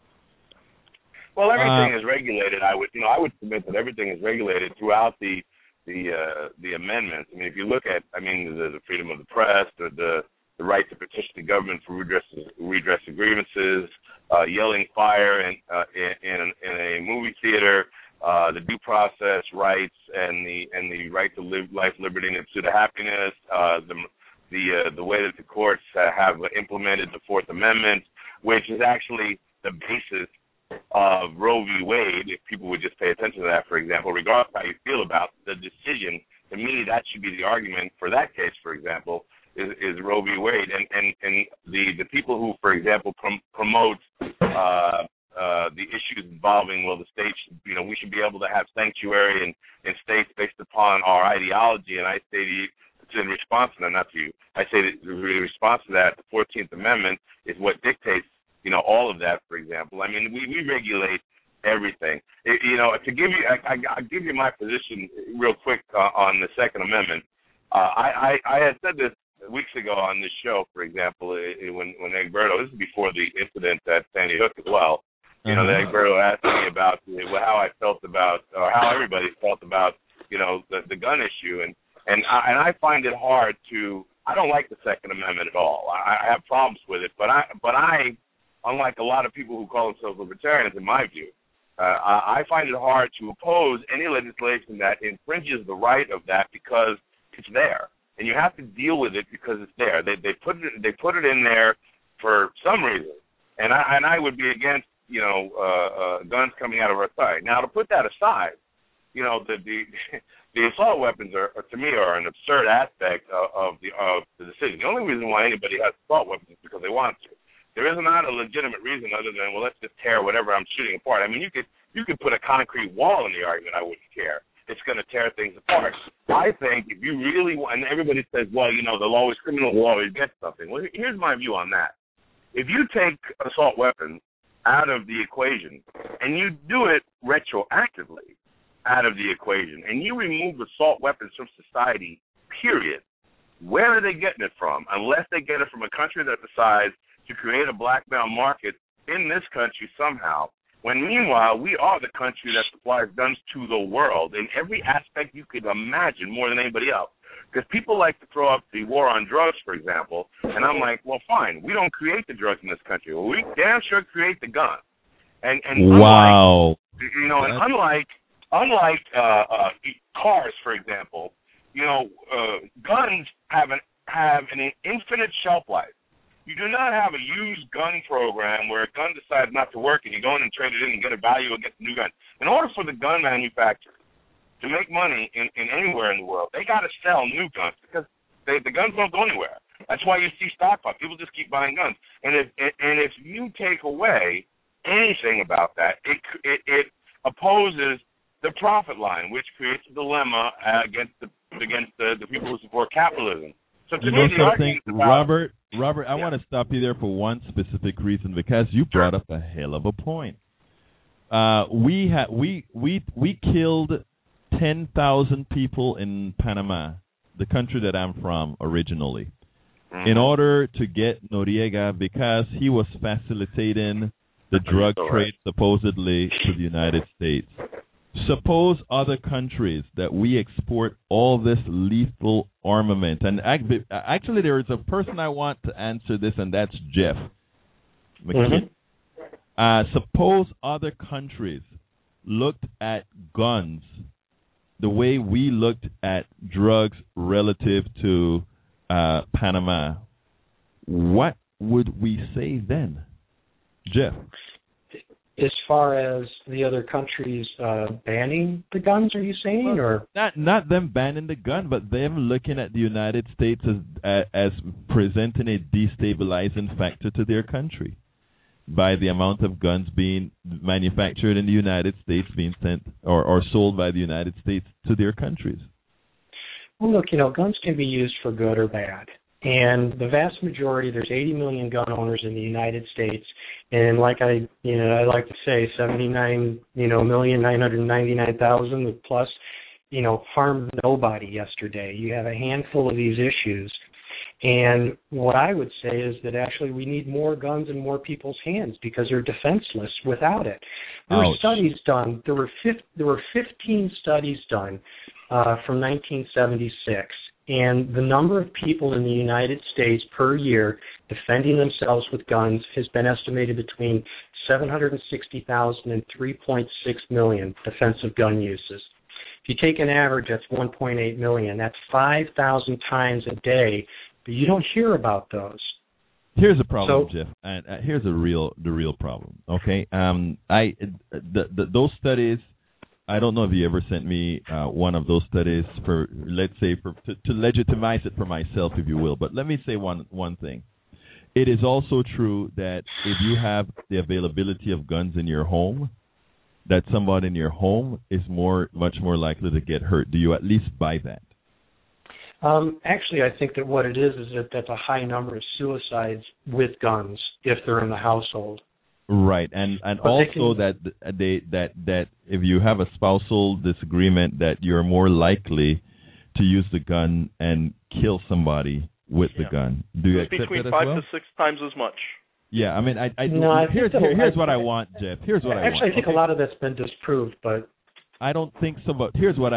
Well, everything is regulated. I would submit that everything is regulated throughout the amendments. I mean, if you look at, the freedom of the press, the right to petition the government for redress of grievances, yelling fire in a movie theater, the due process rights, and the right to live life, liberty, and pursuit of happiness, the way that the courts have implemented the Fourth Amendment, which is actually the basis of Roe v. Wade. If people would just pay attention to that, for example, regardless of how you feel about the decision, to me that should be the argument for that case, for example, is Roe v. Wade. And the people who, for example, promote the issues involving, well, the states, we should be able to have sanctuary in states based upon our ideology. And I say to you, in response to that, not to you, I say that in response to that, the 14th Amendment is what dictates, all of that, for example. I mean, we regulate everything. To give you, I'll give you my position real quick on the Second Amendment. I had said this weeks ago on this show, for example, when Egberto, this is before the incident at Sandy Hook as well, that Egberto asked me about how I felt about, or how everybody felt about, the gun issue. And I find it hard to, I don't like the Second Amendment at all. I have problems with it, but I, unlike a lot of people who call themselves libertarians, in my view, I find it hard to oppose any legislation that infringes the right of that because it's there. And you have to deal with it because it's there. They put it in there for some reason, and I would be against guns coming out of our side. Now, to put that aside, the assault weapons are to me an absurd aspect of the decision. The only reason why anybody has assault weapons is because they want to. There is not a legitimate reason other than, well, let's just tear whatever I'm shooting apart. I mean, you could put a concrete wall in the argument. I wouldn't care. It's going to tear things apart. I think if you really want, and everybody says, well, the law is criminal, the law always gets something. Well, here's my view on that. If you take assault weapons out of the equation and you do it retroactively out of the equation and you remove assault weapons from society, period, where are they getting it from? Unless they get it from a country that decides to create a blackmail market in this country somehow, when meanwhile we are the country that supplies guns to the world in every aspect you could imagine more than anybody else. Because people like to throw up the war on drugs, for example, and I'm like, well, fine, we don't create the drugs in this country. Well, we damn sure create the gun. And wow. Unlike cars, for example, guns have an infinite shelf life. You do not have a used gun program where a gun decides not to work and you go in and trade it in and get a value against a new gun. In order for the gun manufacturer to make money in anywhere in the world, they got to sell new guns because the guns don't go anywhere. That's why you see stockpile. People just keep buying guns. And if you take away anything about that, it opposes the profit line, which creates a dilemma against the people who support capitalism. So to me, something, Robert, I want to stop you there for one specific reason, because you brought up a hell of a point. We killed 10,000 people in Panama, the country that I'm from originally, in order to get Noriega, because he was facilitating the drug trade supposedly to the United States. Suppose other countries that we export all this lethal armament, and actually there is a person I want to answer this, and that's Jeff McKinney. Suppose other countries looked at guns the way we looked at drugs relative to Panama. What would we say then, Jeff? As far as the other countries banning the guns, are you saying, or not them banning the gun, but them looking at the United States as presenting a destabilizing factor to their country by the amount of guns being manufactured in the United States being sent or sold by the United States to their countries? Well, look, guns can be used for good or bad. And the vast majority, there's 80 million gun owners in the United States, and like I like to say, 79,999,000 plus, harmed nobody yesterday. You have a handful of these issues, and what I would say is that actually we need more guns in more people's hands because they're defenseless without it. There were studies done. There were 15 studies done from 1976. And the number of people in the United States per year defending themselves with guns has been estimated between 760,000 and 3.6 million defensive gun uses. If you take an average, that's 1.8 million. That's 5,000 times a day But you don't hear about those. Here's the problem, Jeff, and here's the real problem. Okay, those studies. I don't know if you ever sent me one of those studies for, let's say, to legitimize it for myself, if you will. But let me say one thing. It is also true that if you have the availability of guns in your home, that somebody in your home is much more likely to get hurt. Do you at least buy that? Actually, I think that what it is that that's a high number of suicides with guns if they're in the household. Right, and also that if you have a spousal disagreement, that you're more likely to use the gun and kill somebody with the gun. Do you accept between that as 5 well? to 6 times as much. Yeah, I mean, here's what I want, Jeff. Here's what I want. Actually, I think a lot of that's been disproved, but I don't think so. But here's what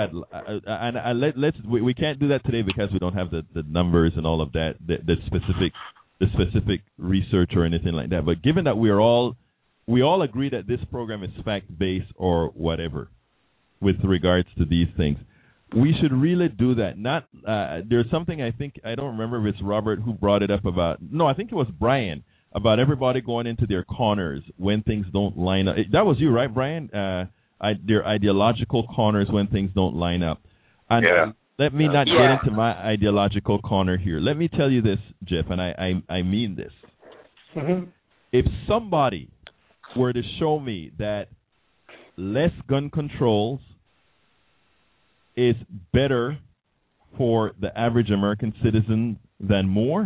we can't do that today because we don't have the numbers and all of that, the specific research or anything like that. But given that we all agree that this program is fact-based or whatever with regards to these things, we should really do that. Not there's something I don't remember if it's Robert who brought it up about. No, I think it was Brian, about everybody going into their corners when things don't line up. That was you, right, Brian? Their ideological corners when things don't line up. And let me not get into my ideological corner here. Let me tell you this, Jeff, and I mean this. Mm-hmm. If somebody were to show me that less gun controls is better for the average American citizen than more,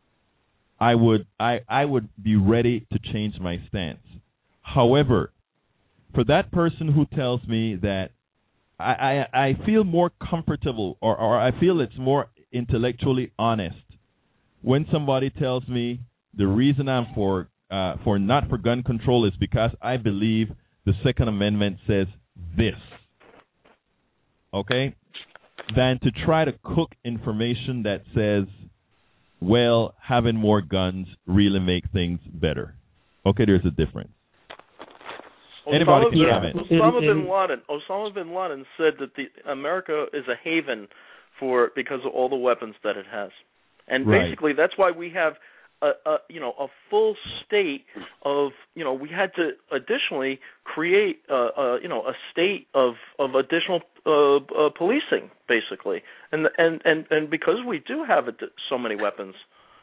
I would be ready to change my stance. However, for that person who tells me that I feel more comfortable or I feel it's more intellectually honest when somebody tells me the reason I'm for not for gun control is because I believe the Second Amendment says this. Okay? Than to try to cook information that says, well, having more guns really make things better. Okay, there's a difference. Anybody can comment. Osama bin Laden said that America is a haven because of all the weapons that it has, and basically that's why we have a full state of we had to additionally create a state of additional policing basically, and because we do have so many weapons,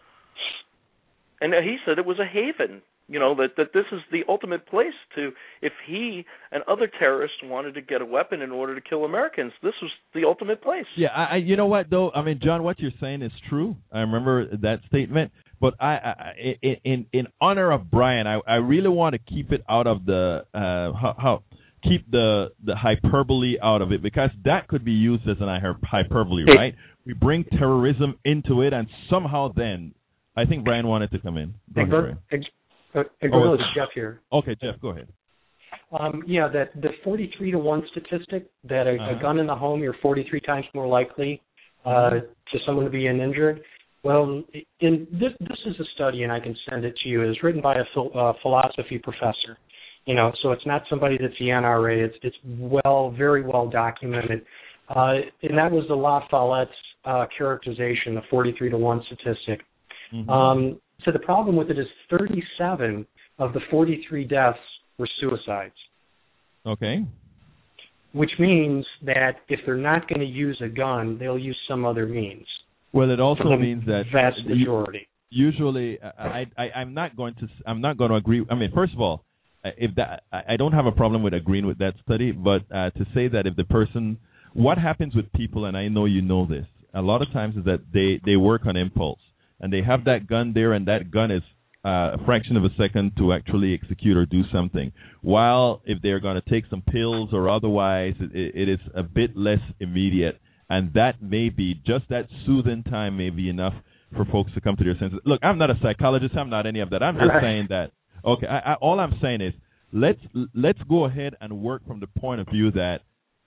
and he said it was a haven. That this is the ultimate place if he and other terrorists wanted to get a weapon in order to kill Americans, this was the ultimate place. Yeah, you know what, though? I mean, John, what you're saying is true. I remember that statement. But in honor of Brian, I really want to keep it out of the keep the hyperbole out of it, because that could be used as an hyperbole, right? We bring terrorism into it, and somehow then, I think Brian wanted to come in. Go ahead, Brian. It's Jeff here. Okay, Jeff, go ahead. That the 43-to-1 statistic, that a gun in the home, you're 43 times more likely to someone to be injured. Well, this is a study, and I can send it to you. It's written by a philosophy professor. So it's not somebody that's the NRA. It's very well documented. And that was the La Follette's characterization, the 43-to-1 statistic. Mm-hmm. So the problem with it is 37 of the 43 deaths were suicides. Okay. Which means that if they're not going to use a gun, they'll use some other means. Well, it also means that vast majority. Usually, I'm not going to agree. I mean, first of all, I don't have a problem with agreeing with that study, but to say that if the person, what happens with people, and I know you know this, a lot of times is that they work on impulse. And they have that gun there, and that gun is a fraction of a second to actually execute or do something. While if they're going to take some pills or otherwise, it is a bit less immediate. And that may be, just that soothing time may be enough for folks to come to their senses. Look, I'm not a psychologist. I'm not any of that. I'm just saying that, okay, all I'm saying is let's go ahead and work from the point of view that,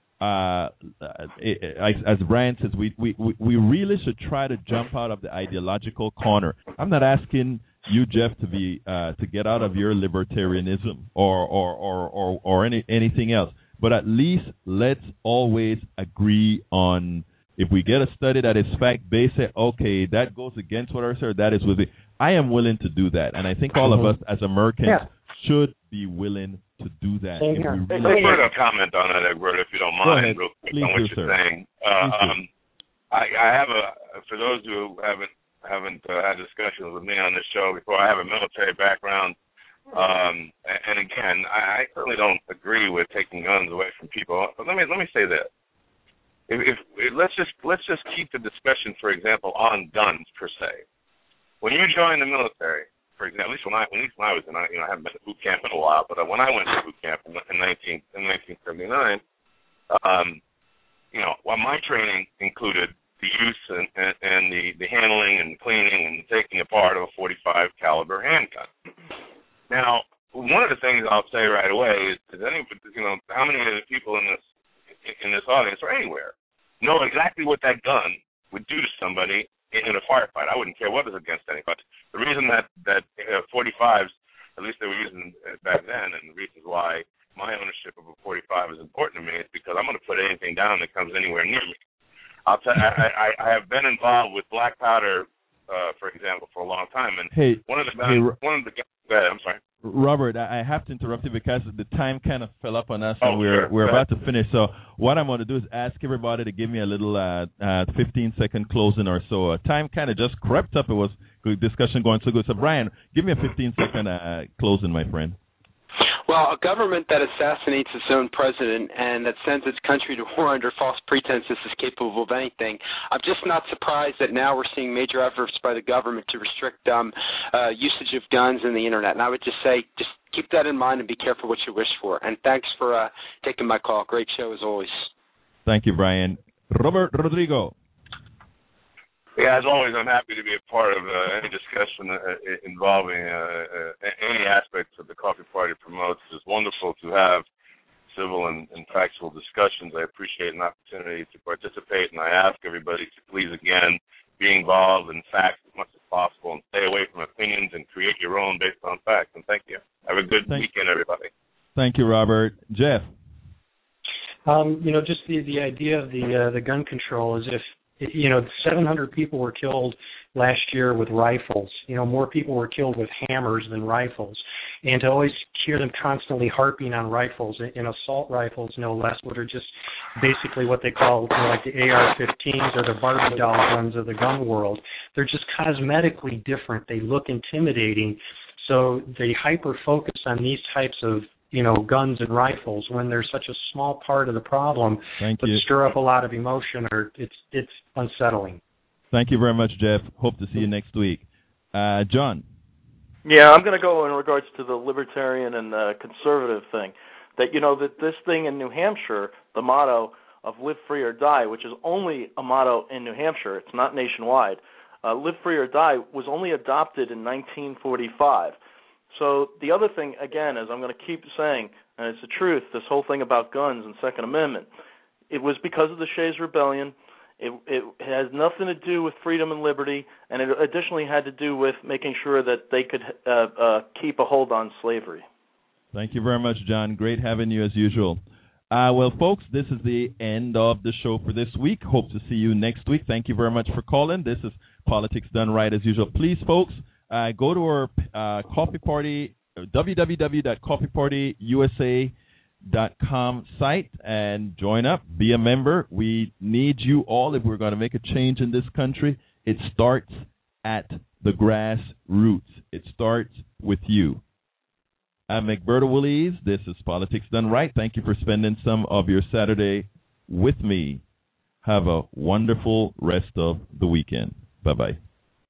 as Brian says, we really should try to jump out of the ideological corner. I'm not asking you, Jeff, to get out of your libertarianism or anything else, but at least let's always agree on, If we get a study that is fact-based, say, okay, that goes against what I said, that is with it. I am willing to do that. And I think all of us as Americans should be willing to do that. Let me comment on that, Egbert, if you don't mind, real quick, on what you're saying. I have for those who haven't had discussions with me on this show before, I have a military background. And again, I certainly don't agree with taking guns away from people. But let me say this: if let's just keep the discussion, for example, on guns per se. When you join the military, for example, at least when I was in, I haven't been to boot camp in a while, but when I went to boot camp in 1979, while my training included the use and the handling and cleaning and taking apart of a .45 caliber handgun. Now, one of the things I'll say right away is how many of the people in this audience or anywhere know exactly what that gun would do to somebody in a firefight? I wouldn't care what was against anybody. The reason that 45s, at least they were using back then, and the reasons why my ownership of a .45 is important to me is because I'm going to put anything down that comes anywhere near me. I have been involved with black powder, for example, for a long time, and one of the I'm sorry, Robert, I have to interrupt you because the time kind of fell up on us, and we're about to finish. So what I'm going to do is ask everybody to give me a little 15-second closing or so. Time kind of just crept up. It was good discussion going so good. So Brian, give me a 15-second closing, my friend. Well, a government that assassinates its own president and that sends its country to war under false pretenses is capable of anything. I'm just not surprised that now we're seeing major efforts by the government to restrict usage of guns and the Internet. And I would just say, just keep that in mind and be careful what you wish for. And thanks for taking my call. Great show as always. Thank you, Brian. Robert Rodrigo. Yeah, as always, I'm happy to be a part of any discussion involving any aspects of the Coffee Party promotes. It's wonderful to have civil and factual discussions. I appreciate an opportunity to participate, and I ask everybody to please, again, be involved in facts as much as possible and stay away from opinions and create your own based on facts. And thank you. Have a good weekend, everybody. Thank you, Robert. Jeff? Just the idea of the gun control is if 700 people were killed last year with rifles. More people were killed with hammers than rifles. And to always hear them constantly harping on rifles, and assault rifles no less, what are just basically what they call like the AR-15s or the Barbie doll guns of the gun world. They're just cosmetically different. They look intimidating. So they hyper-focus on these types of guns and rifles when they're such a small part of the problem, but stir up a lot of emotion, or it's unsettling. Thank you very much, Jeff. Hope to see you next week. John? Yeah, I'm going to go in regards to the libertarian and conservative thing. That, that this thing in New Hampshire, the motto of live free or die, which is only a motto in New Hampshire, it's not nationwide, live free or die was only adopted in 1945. So the other thing, again, is I'm going to keep saying, and it's the truth, this whole thing about guns and Second Amendment, it was because of the Shays Rebellion. It has nothing to do with freedom and liberty, and it additionally had to do with making sure that they could keep a hold on slavery. Thank you very much, John. Great having you as usual. Well, folks, this is the end of the show for this week. Hope to see you next week. Thank you very much for calling. This is Politics Done Right as usual. Please, folks, go to our Coffee Party, www.coffeepartyusa.com site and join up. Be a member. We need you all if we're going to make a change in this country. It starts at the grassroots. It starts with you. I'm Egberto Willies. This is Politics Done Right. Thank you for spending some of your Saturday with me. Have a wonderful rest of the weekend. Bye-bye.